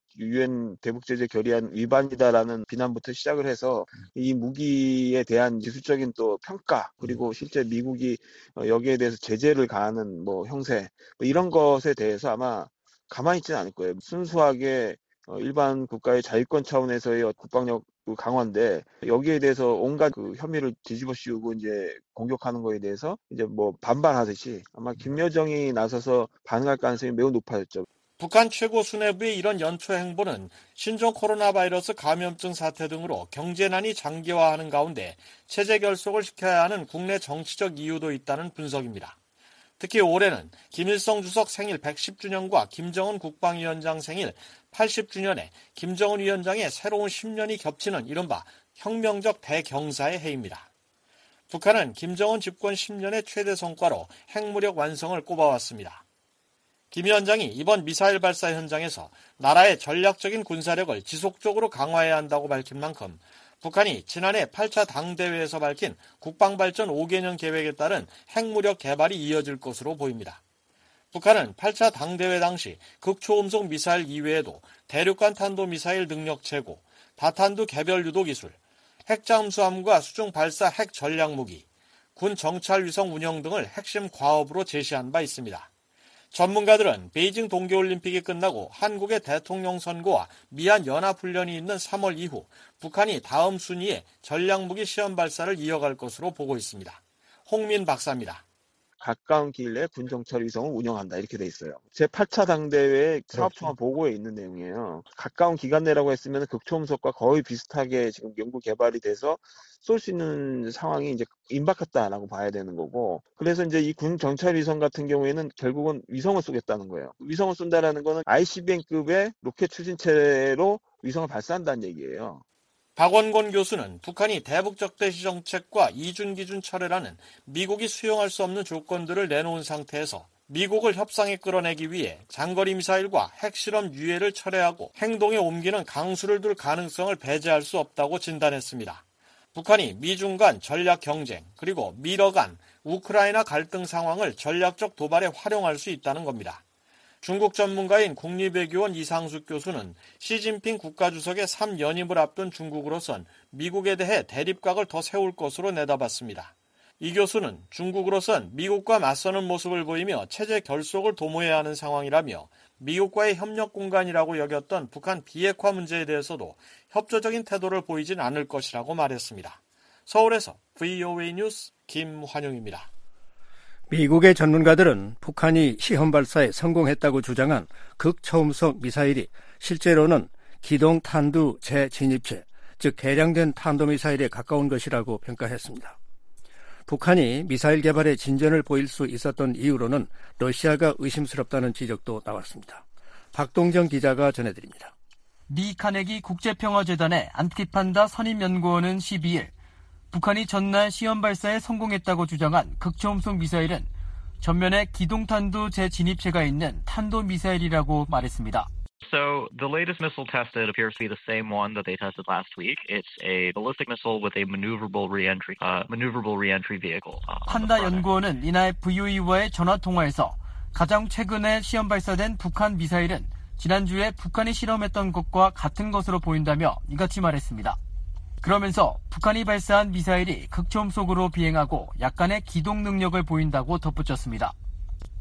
유엔 대북제재 결의안 위반이다라는 비난부터 시작을 해서 이 무기에 대한 기술적인 또 평가, 그리고 실제 미국이 여기에 대해서 제재를 가하는 형세, 이런 것에 대해서 아마 가만히 있지는 않을 거예요. 순수하게 일반 국가의 자유권 차원에서의 국방력 강화인데, 여기에 대해서 온갖 혐의를 뒤집어 씌우고 이제 공격하는 거에 대해서 이제 반발하듯이 아마 김여정이 나서서 반응할 가능성이 매우 높아졌죠. 북한 최고 수뇌부의 이런 연초 행보는 신종 코로나 바이러스 감염증 사태 등으로 경제난이 장기화하는 가운데 체제 결속을 시켜야 하는 국내 정치적 이유도 있다는 분석입니다. 특히 올해는 김일성 주석 생일 110주년과 김정은 국방위원장 생일 80주년에 김정은 위원장의 새로운 10년이 겹치는 이른바 혁명적 대경사의 해입니다. 북한은 김정은 집권 10년의 최대 성과로 핵무력 완성을 꼽아왔습니다. 김 위원장이 이번 미사일 발사 현장에서 나라의 전략적인 군사력을 지속적으로 강화해야 한다고 밝힌 만큼 북한이 지난해 8차 당대회에서 밝힌 국방발전 5개년 계획에 따른 핵무력 개발이 이어질 것으로 보입니다. 북한은 8차 당대회 당시 극초음속 미사일 이외에도 대륙간 탄도미사일 능력 제고, 다탄두 개별 유도 기술, 핵잠수함과 수중 발사 핵 전략무기, 군 정찰 위성 운영 등을 핵심 과업으로 제시한 바 있습니다. 전문가들은 베이징 동계올림픽이 끝나고 한국의 대통령 선거와 미한 연합훈련이 있는 3월 이후 북한이 다음 순위에 전략무기 시험 발사를 이어갈 것으로 보고 있습니다. 홍민 박사입니다. 가까운 기일 내에 군정찰 위성을 운영한다, 이렇게 돼 있어요. 제8차 당대회 사업총화 보고에 있는 내용이에요. 가까운 기간 내라고 했으면 극초음속과 거의 비슷하게 지금 연구 개발이 돼서 쏠 수 있는 상황이 이제 임박했다라고 봐야 되는 거고, 그래서 이제 이 군정찰 위성 같은 경우에는 결국은 위성을 쏘겠다는 거예요. 위성을 쏜다라는 거는 ICBM급의 로켓 추진체로 위성을 발사한다는 얘기예요. 박원곤 교수는 북한이 대북적대시 정책과 이중기준 철회라는 미국이 수용할 수 없는 조건들을 내놓은 상태에서 미국을 협상에 끌어내기 위해 장거리 미사일과 핵실험 유예를 철회하고 행동에 옮기는 강수를 둘 가능성을 배제할 수 없다고 진단했습니다. 북한이 미중 간 전략 경쟁, 그리고 미러 간 우크라이나 갈등 상황을 전략적 도발에 활용할 수 있다는 겁니다. 중국 전문가인 국립외교원 이상숙 교수는 시진핑 국가주석의 3연임을 앞둔 중국으로선 미국에 대해 대립각을 더 세울 것으로 내다봤습니다. 이 교수는 중국으로선 미국과 맞서는 모습을 보이며 체제 결속을 도모해야 하는 상황이라며 미국과의 협력 공간이라고 여겼던 북한 비핵화 문제에 대해서도 협조적인 태도를 보이진 않을 것이라고 말했습니다. 서울에서 VOA 뉴스 김환용입니다. 미국의 전문가들은 북한이 시험 발사에 성공했다고 주장한 극초음속 미사일이 실제로는 기동 탄두 재진입체, 즉 개량된 탄도미사일에 가까운 것이라고 평가했습니다. 북한이 미사일 개발에 진전을 보일 수 있었던 이유로는 러시아가 의심스럽다는 지적도 나왔습니다. 박동정 기자가 전해드립니다. 미 카네기 국제평화재단의 안티판다 선임연구원은 12일 북한이 전날 시험 발사에 성공했다고 주장한 극초음속 미사일은 전면에 기동탄두 재진입체가 있는 탄도미사일이라고 말했습니다. So the latest missile tested appears to be the same one that they tested last week. It's a ballistic missile with a maneuverable reentry vehicle. 판다 연구원은 이날 VOE와의 전화 통화에서 가장 최근에 시험 발사된 북한 미사일은 지난주에 북한이 실험했던 것과 같은 것으로 보인다며 이같이 말했습니다. 그러면서 북한이 발사한 미사일이 극초음속으로 비행하고 약간의 기동 능력을 보인다고 덧붙였습니다.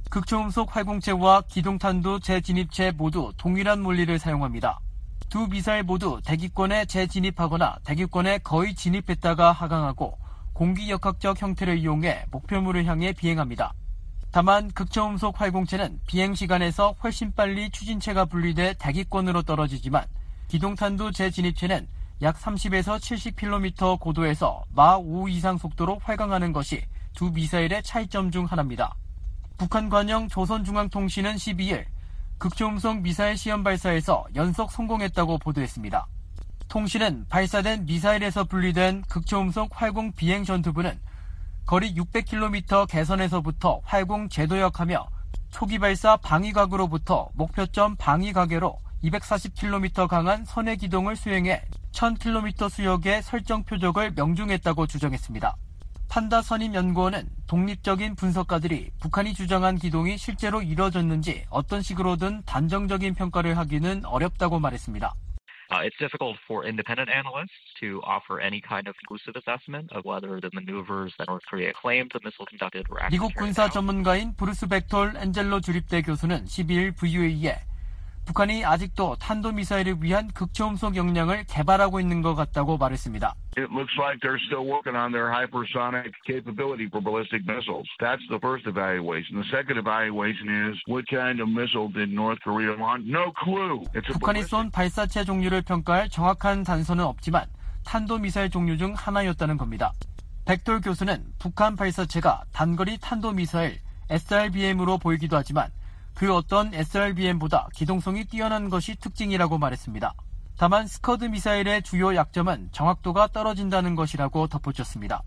극초음속 활공체와 기동탄도 재진입체 모두 동일한 원리를 사용합니다. 두 미사일 모두 대기권에 재진입하거나 대기권에 거의 진입했다가 하강하고 공기역학적 형태를 이용해 목표물을 향해 비행합니다. 다만 극초음속 활공체는 비행시간에서 훨씬 빨리 추진체가 분리돼 대기권으로 떨어지지만 기동탄도 재진입체는 약 30에서 70km 고도에서 마 5 이상 속도로 활강하는 것이 두 미사일의 차이점 중 하나입니다. 북한 관영 조선중앙통신은 12일 극초음속 미사일 시험 발사에서 연속 성공했다고 보도했습니다. 통신은 발사된 미사일에서 분리된 극초음속 활공 비행 전투부는 거리 600km 개선에서부터 활공 제도역하며 초기 발사 방위각으로부터 목표점 방위각으로 240km 강한 선해 기동을 수행해 1000km 수역의 설정 표적을 명중했다고 주장했습니다. 판다 선임연구원은 독립적인 분석가들이 북한이 주장한 기동이 실제로 이뤄졌는지 어떤 식으로든 단정적인 평가를 하기는 어렵다고 말했습니다. It's difficult for independent analysts to offer any kind of conclusive assessment of whether the maneuvers that North Korea claimed the missile conducted were actually 미국 군사 전문가인 브루스 벡톨 엔젤로 주립대 교수는 12일 VOA에 북한이 아직도 탄도미사일을 위한 극초음속 역량을 개발하고 있는 것 같다고 말했습니다. It looks like they're still working on their hypersonic capability for ballistic missiles. That's the first evaluation. The second evaluation is what kind of missile did North Korea launch? No clue. 북한이 쏜 발사체 종류를 평가할 정확한 단서는 없지만 탄도미사일 종류 중 하나였다는 겁니다. 벡톨 교수는 북한 발사체가 단거리 탄도미사일 SRBM으로 보이기도 하지만 그 어떤 SRBM보다 기동성이 뛰어난 것이 특징이라고 말했습니다. 다만 스커드 미사일의 주요 약점은 정확도가 떨어진다는 것이라고 덧붙였습니다.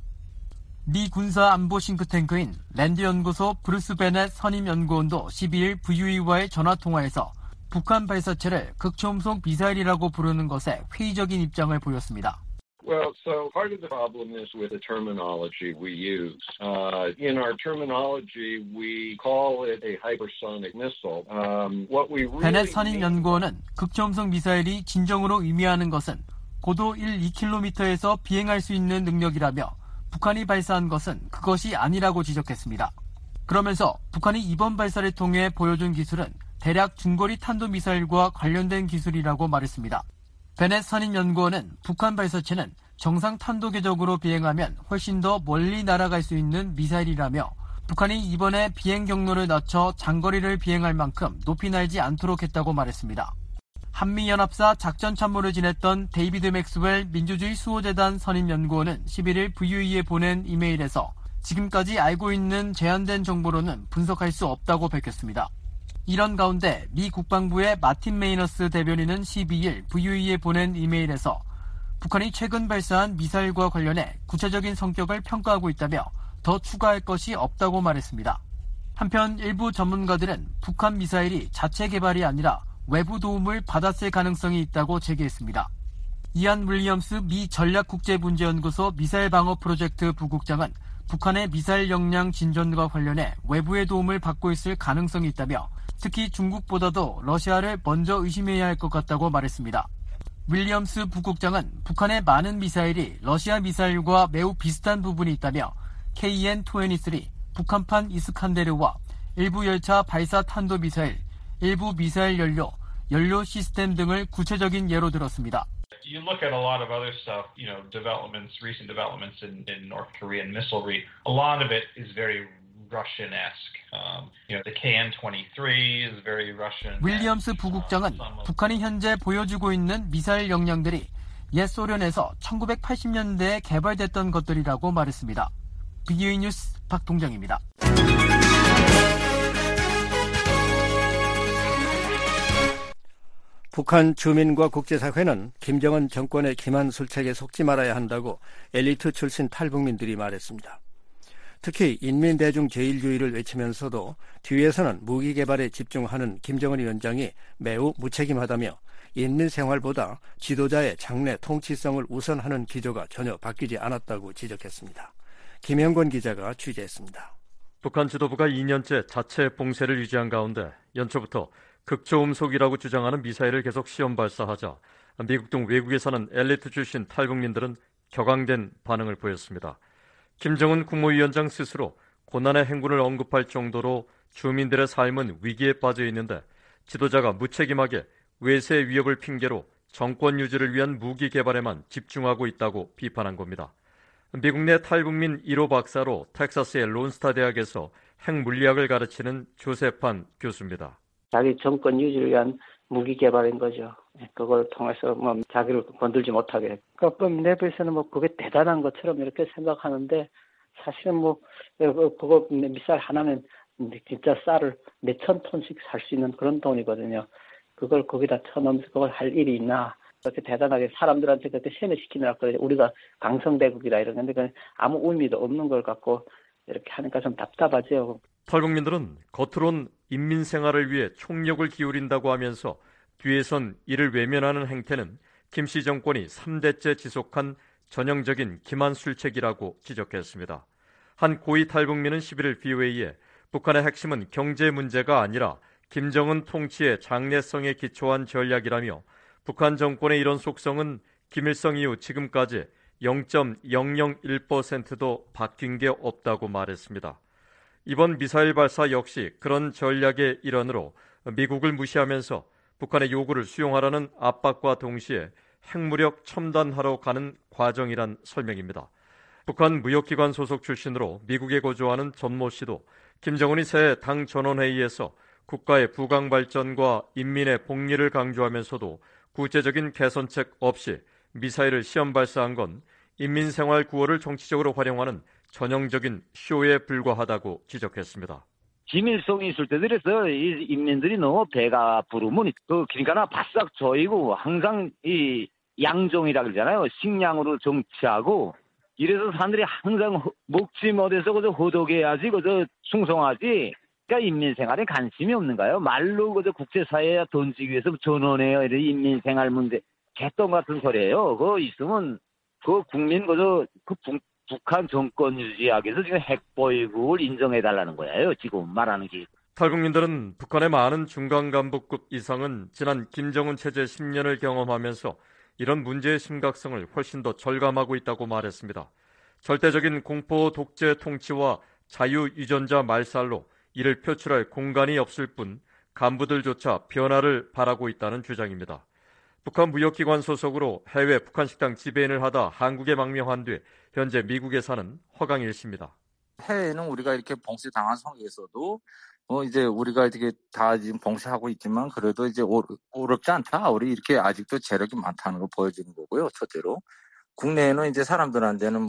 미 군사 안보 싱크탱크인 랜드연구소 브루스 베넷 선임연구원도 12일 VOA와의 전화통화에서 북한 발사체를 극초음속 미사일이라고 부르는 것에 회의적인 입장을 보였습니다. Well, so part of the problem is with the terminology we use. In our terminology, we call it a hypersonic missile. What we really 베넷 선임연구원은 극초음속 미사일이 진정으로 의미하는 것은 고도 1-2km에서 비행할 수 있는 능력이라며 북한이 발사한 것은 그것이 아니라고 지적했습니다. 그러면서 북한이 이번 발사를 통해 보여준 기술은 대략 중거리 탄도미사일과 관련된 기술이라고 말했습니다. 베넷 선임연구원은 북한 발사체는 정상 탄도 궤적으로 비행하면 훨씬 더 멀리 날아갈 수 있는 미사일이라며 북한이 이번에 비행 경로를 낮춰 장거리를 비행할 만큼 높이 날지 않도록 했다고 말했습니다. 한미연합사 작전참모를 지냈던 데이비드 맥스웰 민주주의 수호재단 선임연구원은 11일 VOA에 보낸 이메일에서 지금까지 알고 있는 제한된 정보로는 분석할 수 없다고 밝혔습니다. 이런 가운데 미 국방부의 마틴 메이너스 대변인은 12일 VOA에 보낸 이메일에서 북한이 최근 발사한 미사일과 관련해 구체적인 성격을 평가하고 있다며 더 추가할 것이 없다고 말했습니다. 한편 일부 전문가들은 북한 미사일이 자체 개발이 아니라 외부 도움을 받았을 가능성이 있다고 제기했습니다. 이안 윌리엄스 미 전략국제문제연구소 미사일 방어 프로젝트 부국장은 북한의 미사일 역량 진전과 관련해 외부의 도움을 받고 있을 가능성이 있다며 특히 중국보다도 러시아를 먼저 의심해야 할 것 같다고 말했습니다. 윌리엄스 부국장은 북한의 많은 미사일이 러시아 미사일과 매우 비슷한 부분이 있다며 KN-23, 북한판 이스칸데르와 일부 열차 발사 탄도미사일, 일부 미사일 연료 시스템 등을 구체적인 예로 들었습니다. You look at a lot of other stuff, recent developments in North Korean missilery. A lot of it is very Russian-esque. The KN-23 is very Russian. 윌리엄스 부국장은 북한이 현재 보여주고 있는 미사일 역량들이 옛 소련에서 1980년대에 개발됐던 것들이라고 말했습니다. BOA 뉴스 박동정입니다. 북한 주민과 국제사회는 김정은 정권의 기만 술책에 속지 말아야 한다고 엘리트 출신 탈북민들이 말했습니다. 특히 인민대중 제일주의를 외치면서도 뒤에서는 무기 개발에 집중하는 김정은 위원장이 매우 무책임하다며 인민생활보다 지도자의 장래 통치성을 우선하는 기조가 전혀 바뀌지 않았다고 지적했습니다. 김영권 기자가 취재했습니다. 북한 지도부가 2년째 자체 봉쇄를 유지한 가운데 연초부터 극초음속이라고 주장하는 미사일을 계속 시험 발사하자 미국 등 외국에 사는 엘리트 출신 탈북민들은 격앙된 반응을 보였습니다. 김정은 국무위원장 스스로 고난의 행군을 언급할 정도로 주민들의 삶은 위기에 빠져 있는데 지도자가 무책임하게 외세 위협을 핑계로 정권 유지를 위한 무기 개발에만 집중하고 있다고 비판한 겁니다. 미국 내 탈북민 1호 박사로 텍사스의 론스타 대학에서 핵물리학을 가르치는 조세판 교수입니다. 자기 정권 유지를 위한 무기 개발인 거죠. 그걸 통해서 자기를 건들지 못하게. 그러니까 내부에서는 그게 대단한 것처럼 이렇게 생각하는데 사실은 그거 미사일 하나면 진짜 쌀을 몇천 톤씩 살 수 있는 그런 돈이거든요. 그걸 거기다 쳐넣으면서 그걸 할 일이 있나. 그렇게 대단하게 사람들한테 그렇게 세뇌시키느라 그래. 우리가 강성대국이라 이러는데 그건 아무 의미도 없는 걸 갖고 이렇게 하니까 좀 답답하죠. 탈북민들은 겉으론 인민 생활을 위해 총력을 기울인다고 하면서 뒤에선 이를 외면하는 행태는 김씨 정권이 3대째 지속한 전형적인 기만술책이라고 지적했습니다. 한 고위 탈북민은 11일 VOA에 북한의 핵심은 경제 문제가 아니라 김정은 통치의 장래성에 기초한 전략이라며 북한 정권의 이런 속성은 김일성 이후 지금까지 0.001%도 바뀐 게 없다고 말했습니다. 이번 미사일 발사 역시 그런 전략의 일환으로 미국을 무시하면서 북한의 요구를 수용하라는 압박과 동시에 핵무력 첨단화로 가는 과정이란 설명입니다. 북한 무역기관 소속 출신으로 미국에 거주하는 전모 씨도 김정은이 새 당 전원회의에서 국가의 부강 발전과 인민의 복리를 강조하면서도 구체적인 개선책 없이 미사일을 시험 발사한 건 인민생활 구호를 정치적으로 활용하는 전형적인 쇼에 불과하다고 지적했습니다. 김일성이 있을 때 그래서 이 인민들이 너무 배가 부르면 그러니까 바싹 조이고 항상 이 양종이라 그러잖아요. 식량으로 정치하고 이래서 사람들이 항상 먹지 못해서 그저 호독해야지 그저 충성하지. 그러니까 인민생활에 관심이 없는가요? 말로 그저 국제사회에 던지기 위해서 전원해요. 이런 인민생활 문제 개똥 같은 소리예요. 그거 있으면 그 국민 그저 북한 정권 유지하기 위해서 지금 핵보유국을 인정해달라는 거예요. 지금 말하는 게. 탈북민들은 북한의 많은 중간 간부급 이상은 지난 김정은 체제 10년을 경험하면서 이런 문제의 심각성을 훨씬 더 절감하고 있다고 말했습니다. 절대적인 공포 독재 통치와 자유유전자 말살로 이를 표출할 공간이 없을 뿐 간부들조차 변화를 바라고 있다는 주장입니다. 북한 무역기관 소속으로 해외 북한 식당 지배인을 하다 한국에 망명한 뒤 현재 미국에 사는 허강일 씨입니다. 해외는 우리가 이렇게 봉쇄당한 상황에서도 이제 우리가 이렇게 다 지금 봉쇄하고 있지만 그래도 이제 어렵지 않다. 우리 이렇게 아직도 재력이 많다는 걸 보여주는 거고요. 첫째로 국내에는 이제 사람들한테는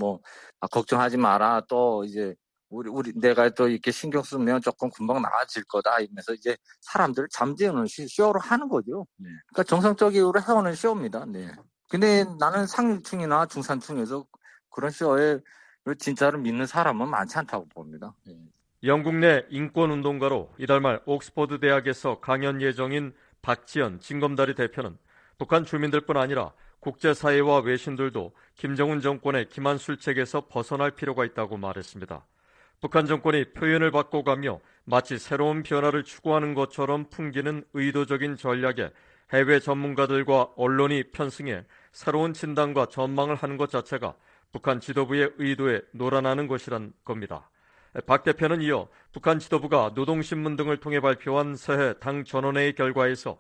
걱정하지 마라. 또 이제 우리 내가 또 이렇게 신경 쓰면 조금 금방 나아질 거다 이러면서 이제 사람들을 잠재우는 쇼로 하는 거죠. 네. 그러니까 정상적으로 해오는 쇼입니다. 네. 근데 나는 상류층이나 중산층에서 그런 쇼에 진짜로 믿는 사람은 많지 않다고 봅니다. 네. 영국 내 인권운동가로 이달 말 옥스퍼드 대학에서 강연 예정인 박지연 진검다리 대표는 북한 주민들뿐 아니라 국제사회와 외신들도 김정은 정권의 기만술책에서 벗어날 필요가 있다고 말했습니다. 북한 정권이 표현을 바꿔가며 마치 새로운 변화를 추구하는 것처럼 풍기는 의도적인 전략에 해외 전문가들과 언론이 편승해 새로운 진단과 전망을 하는 것 자체가 북한 지도부의 의도에 놀아나는 것이란 겁니다. 박 대표는 이어 북한 지도부가 노동신문 등을 통해 발표한 새해 당 전원회의 결과에서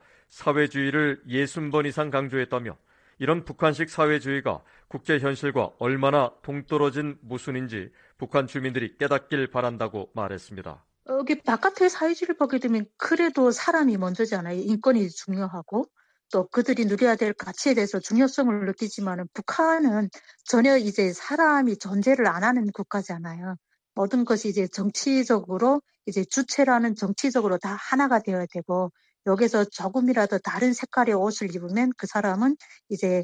사회주의를 60번 이상 강조했다며 이런 북한식 사회주의가 국제 현실과 얼마나 동떨어진 모순인지 북한 주민들이 깨닫길 바란다고 말했습니다. 여기 바깥의 사회주의를 보게 되면 그래도 사람이 먼저잖아요. 인권이 중요하고 또 그들이 누려야 될 가치에 대해서 중요성을 느끼지만은 북한은 전혀 이제 사람이 존재를 안 하는 국가잖아요. 모든 것이 이제 정치적으로 이제 주체라는 정치적으로 다 하나가 되어야 되고 여기서 조금이라도 다른 색깔의 옷을 입으면 그 사람은 이제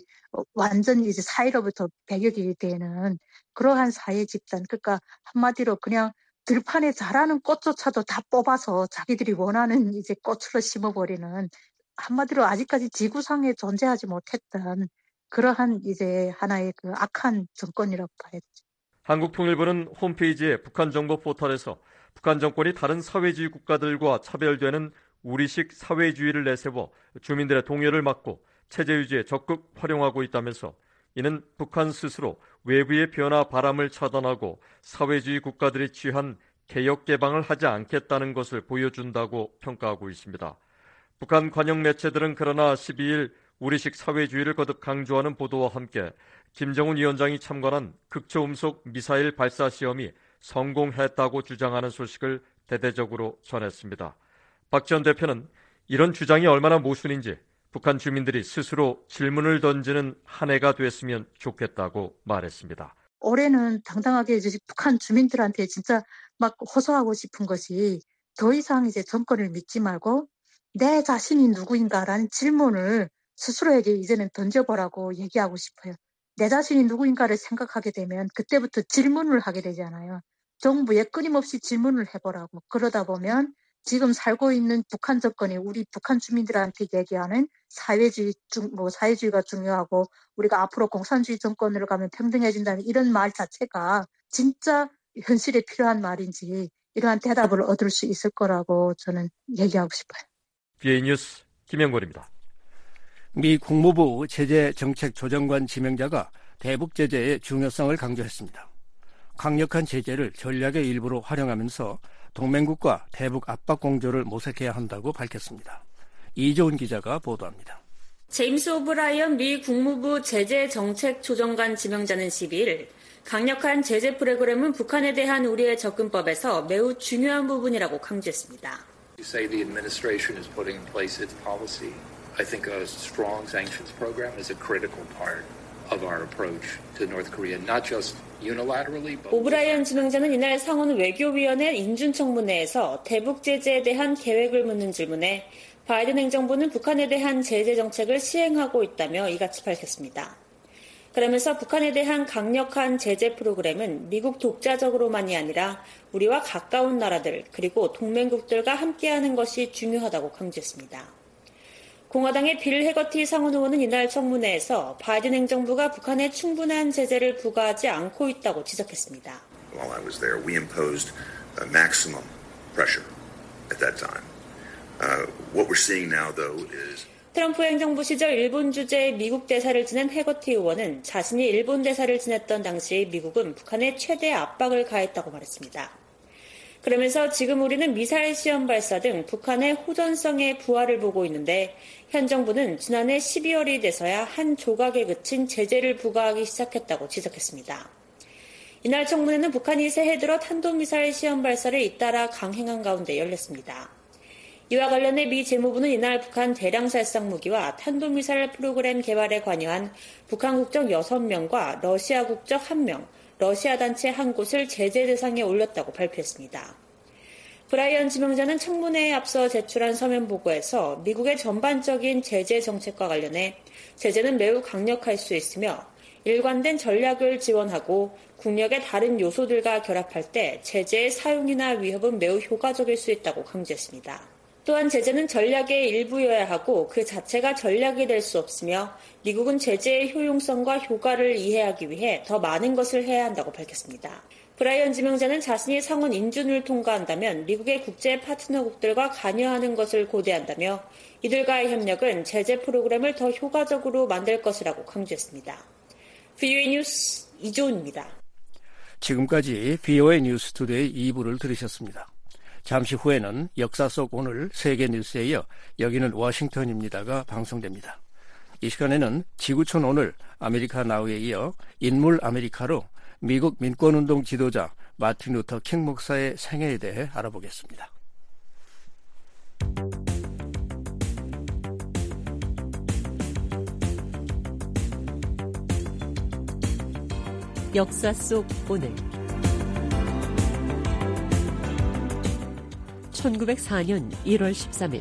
완전 이제 사회로부터 배격이 되는 그러한 사회 집단. 그러니까 한마디로 그냥 들판에 자라는 꽃조차도 다 뽑아서 자기들이 원하는 이제 꽃으로 심어버리는 한마디로 아직까지 지구상에 존재하지 못했던 그러한 이제 하나의 그 악한 정권이라고 봐야죠. 한국통일부는 홈페이지에 북한 정보 포털에서 북한 정권이 다른 사회주의 국가들과 차별되는 우리식 사회주의를 내세워 주민들의 동요를 막고 체제 유지에 적극 활용하고 있다면서 이는 북한 스스로 외부의 변화 바람을 차단하고 사회주의 국가들이 취한 개혁 개방을 하지 않겠다는 것을 보여준다고 평가하고 있습니다. 북한 관영 매체들은 그러나 12일 우리식 사회주의를 거듭 강조하는 보도와 함께 김정은 위원장이 참관한 극초음속 미사일 발사 시험이 성공했다고 주장하는 소식을 대대적으로 전했습니다. 박지원 대표는 이런 주장이 얼마나 모순인지 북한 주민들이 스스로 질문을 던지는 한 해가 됐으면 좋겠다고 말했습니다. 올해는 당당하게 이제 북한 주민들한테 진짜 막 호소하고 싶은 것이 더 이상 이제 정권을 믿지 말고 내 자신이 누구인가라는 질문을 스스로에게 이제는 던져보라고 얘기하고 싶어요. 내 자신이 누구인가를 생각하게 되면 그때부터 질문을 하게 되잖아요. 정부에 끊임없이 질문을 해보라고. 그러다 보면 지금 살고 있는 북한 정권이 우리 북한 주민들한테 얘기하는 사회주의가 중요하고 우리가 앞으로 공산주의 정권으로 가면 평등해진다는 이런 말 자체가 진짜 현실에 필요한 말인지 이러한 대답을 얻을 수 있을 거라고 저는 얘기하고 싶어요. BA 뉴스 김영걸입니다. 미 국무부 제재정책조정관 지명자가 대북 제재의 중요성을 강조했습니다. 강력한 제재를 전략의 일부로 활용하면서 동맹국과 대북 압박 공조를 모색해야 한다고 밝혔습니다. 이조은 기자가 보도합니다. 제임스 오브라이언 미 국무부 제재정책조정관 지명자는 12일 강력한 제재 프로그램은 북한에 대한 우리의 접근법에서 매우 중요한 부분이라고 강조했습니다. You say the administration is putting in place its policy. I think a strong sanctions program is a critical part of our approach to North Korea, not just unilaterally. 오브라이언 지명자는 이날 상원 외교위원회 인준청문회에서 대북 제재에 대한 계획을 묻는 질문에 바이든 행정부는 북한에 대한 제재 정책을 시행하고 있다며 이같이 밝혔습니다. 그러면서 북한에 대한 강력한 제재 프로그램은 미국 독자적으로만이 아니라 우리와 가까운 나라들 그리고 동맹국들과 함께하는 것이 중요하다고 강조했습니다. 공화당의 빌 해거티 상원 의원은 이날 청문회에서 바이든 행정부가 북한에 충분한 제재를 부과하지 않고 있다고 지적했습니다. While I was there, we imposed maximum pressure at that time. What we're seeing now, though, is 트럼프 행정부 시절 일본 주재의 미국 대사를 지낸 해거티 의원은 자신이 일본 대사를 지냈던 당시 미국은 북한에 최대 압박을 가했다고 말했습니다. 그러면서 지금 우리는 미사일 시험 발사 등 북한의 호전성의 부활을 보고 있는데 현 정부는 지난해 12월이 돼서야 한 조각에 그친 제재를 부과하기 시작했다고 지적했습니다. 이날 청문회는 북한이 새해 들어 탄도미사일 시험 발사를 잇따라 강행한 가운데 열렸습니다. 이와 관련해 미 재무부는 이날 북한 대량 살상 무기와 탄도미사일 프로그램 개발에 관여한 북한 국적 6명과 러시아 국적 1명, 러시아 단체 한 곳을 제재 대상에 올렸다고 발표했습니다. 브라이언 지명자는 청문회에 앞서 제출한 서면 보고에서 미국의 전반적인 제재 정책과 관련해 제재는 매우 강력할 수 있으며 일관된 전략을 지원하고 국력의 다른 요소들과 결합할 때 제재의 사용이나 위협은 매우 효과적일 수 있다고 강조했습니다. 또한 제재는 전략의 일부여야 하고 그 자체가 전략이 될 수 없으며 미국은 제재의 효용성과 효과를 이해하기 위해 더 많은 것을 해야 한다고 밝혔습니다. 브라이언 지명자는 자신이 상원 인준을 통과한다면 미국의 국제 파트너국들과 관여하는 것을 고대한다며 이들과의 협력은 제재 프로그램을 더 효과적으로 만들 것이라고 강조했습니다. VOA 뉴스 이조은입니다. 지금까지 VOA 뉴스 투데이 2부를 들으셨습니다. 잠시 후에는 역사 속 오늘 세계 뉴스에 이어 여기는 워싱턴입니다가 방송됩니다. 이 시간에는 지구촌 오늘 아메리카 나우에 이어 인물 아메리카로 미국 민권운동 지도자 마틴 루터 킹 목사의 생애에 대해 알아보겠습니다. 역사 속 오늘 1904년 1월 13일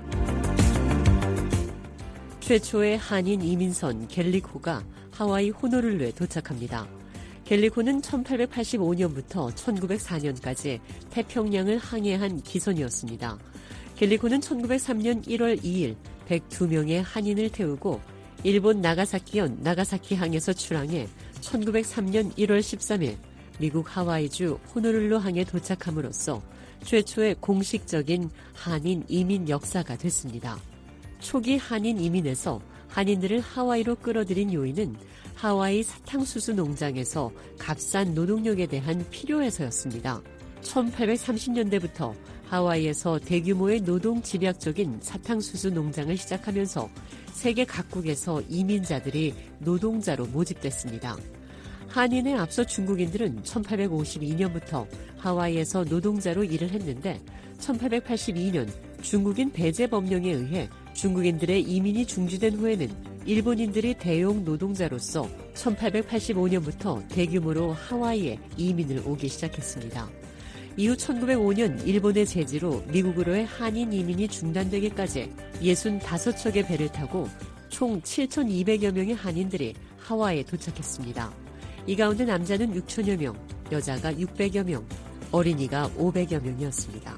최초의 한인 이민선 갤리코가 하와이 호노룰루에 도착합니다. 갤리코는 1885년부터 1904년까지 태평양을 항해한 기선이었습니다. 갤리코는 1903년 1월 2일 102명의 한인을 태우고 일본 나가사키현 나가사키항에서 출항해 1903년 1월 13일 미국 하와이주 호노룰루 항에 도착함으로써 최초의 공식적인 한인 이민 역사가 됐습니다. 초기 한인 이민에서 한인들을 하와이로 끌어들인 요인은 하와이 사탕수수 농장에서 값싼 노동력에 대한 필요에서였습니다. 1830년대부터 하와이에서 대규모의 노동 집약적인 사탕수수 농장을 시작하면서 세계 각국에서 이민자들이 노동자로 모집됐습니다. 한인에 앞서 중국인들은 1852년부터 하와이에서 노동자로 일을 했는데 1882년 중국인 배제 법령에 의해 중국인들의 이민이 중지된 후에는 일본인들이 대용 노동자로서 1885년부터 대규모로 하와이에 이민을 오기 시작했습니다. 이후 1905년 일본의 제지로 미국으로의 한인 이민이 중단되기까지 65척의 배를 타고 총 7,200여 명의 한인들이 하와이에 도착했습니다. 이 가운데 남자는 6천여 명, 여자가 600여 명, 어린이가 500여 명이었습니다.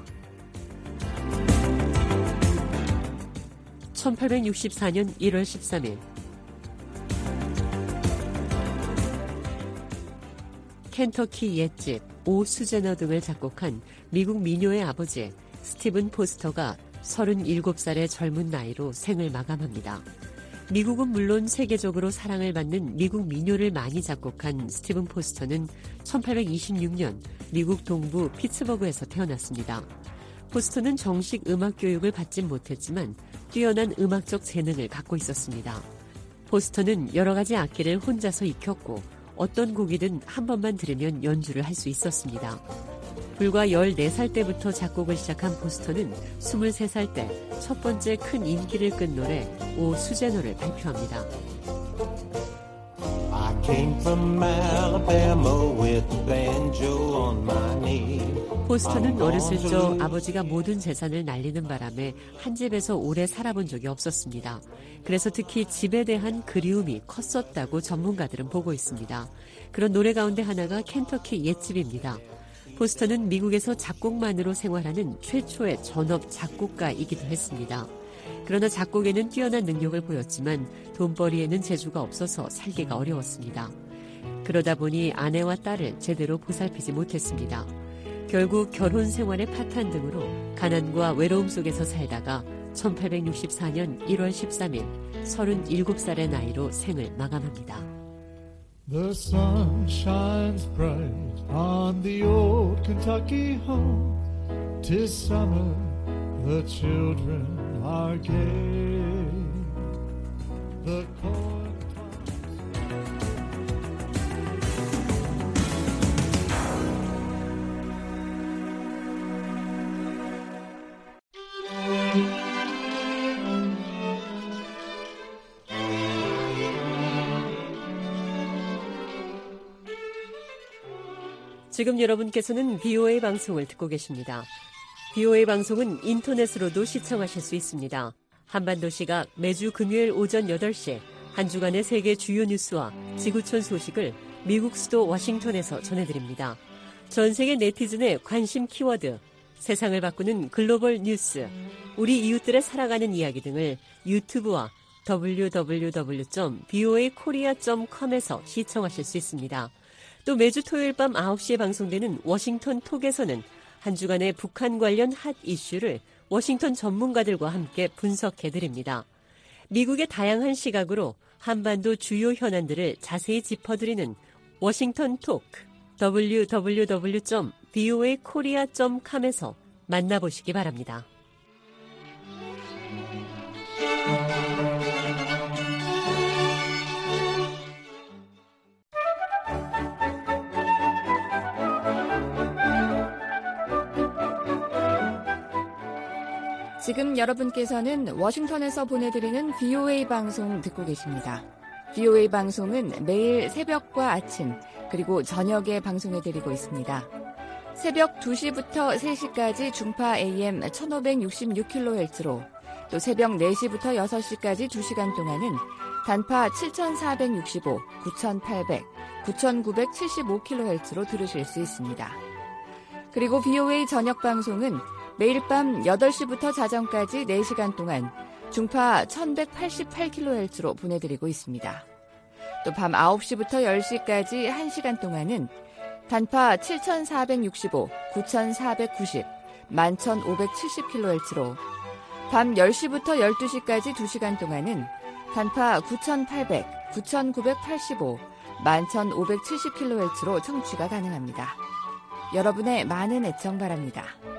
1864년 1월 13일 켄터키 옛집, 오 수제너 등을 작곡한 미국 민요의 아버지 스티븐 포스터가 37살의 젊은 나이로 생을 마감합니다. 미국은 물론 세계적으로 사랑을 받는 미국 민요를 많이 작곡한 스티븐 포스터는 1826년 미국 동부 피츠버그에서 태어났습니다. 포스터는 정식 음악 교육을 받진 못했지만 뛰어난 음악적 재능을 갖고 있었습니다. 포스터는 여러 가지 악기를 혼자서 익혔고 어떤 곡이든 한 번만 들으면 연주를 할 수 있었습니다. 불과 14살 때부터 작곡을 시작한 포스터는 23살 때 첫 번째 큰 인기를 끈 노래 오 수제너를 발표합니다. I came from Alabama with the banjo on my knee. 포스터는 어렸을 적 아버지가 모든 재산을 날리는 바람에 한 집에서 오래 살아본 적이 없었습니다. 그래서 특히 집에 대한 그리움이 컸었다고 전문가들은 보고 있습니다. 그런 노래 가운데 하나가 켄터키 옛집입니다. 포스터는 미국에서 작곡만으로 생활하는 최초의 전업 작곡가이기도 했습니다. 그러나 작곡에는 뛰어난 능력을 보였지만 돈벌이에는 재주가 없어서 살기가 어려웠습니다. 그러다 보니 아내와 딸을 제대로 보살피지 못했습니다. 결국 결혼 생활의 파탄 등으로 가난과 외로움 속에서 살다가 1864년 1월 13일 37살의 나이로 생을 마감합니다. The sun shines bright on the old Kentucky home. 'Tis summer, the children are gay. The corn 지금 여러분께서는 VOA 방송을 듣고 계십니다. VOA 방송은 인터넷으로도 시청하실 수 있습니다. 한반도 시각 매주 금요일 오전 8시 한 주간의 세계 주요 뉴스와 지구촌 소식을 미국 수도 워싱턴에서 전해드립니다. 전 세계 네티즌의 관심 키워드, 세상을 바꾸는 글로벌 뉴스, 우리 이웃들의 살아가는 이야기 등을 유튜브와 www.voakorea.com에서 시청하실 수 있습니다. 또 매주 토요일 밤 9시에 방송되는 워싱턴 톡에서는 한 주간의 북한 관련 핫 이슈를 워싱턴 전문가들과 함께 분석해드립니다. 미국의 다양한 시각으로 한반도 주요 현안들을 자세히 짚어드리는 워싱턴 톡, www.voakorea.com에서 만나보시기 바랍니다. 지금 여러분께서는 워싱턴에서 보내드리는 VOA 방송 듣고 계십니다. VOA 방송은 매일 새벽과 아침 그리고 저녁에 방송해드리고 있습니다. 새벽 2시부터 3시까지 중파 AM 1566kHz로 또 새벽 4시부터 6시까지 2시간 동안은 단파 7465, 9800, 9975kHz로 들으실 수 있습니다. 그리고 VOA 저녁 방송은 매일 밤 8시부터 자정까지 4시간 동안 중파 1188kHz로 보내드리고 있습니다. 또 밤 9시부터 10시까지 1시간 동안은 단파 7465, 9490, 11570kHz로 밤 10시부터 12시까지 2시간 동안은 단파 9800, 9985, 11570kHz로 청취가 가능합니다. 여러분의 많은 애청 바랍니다.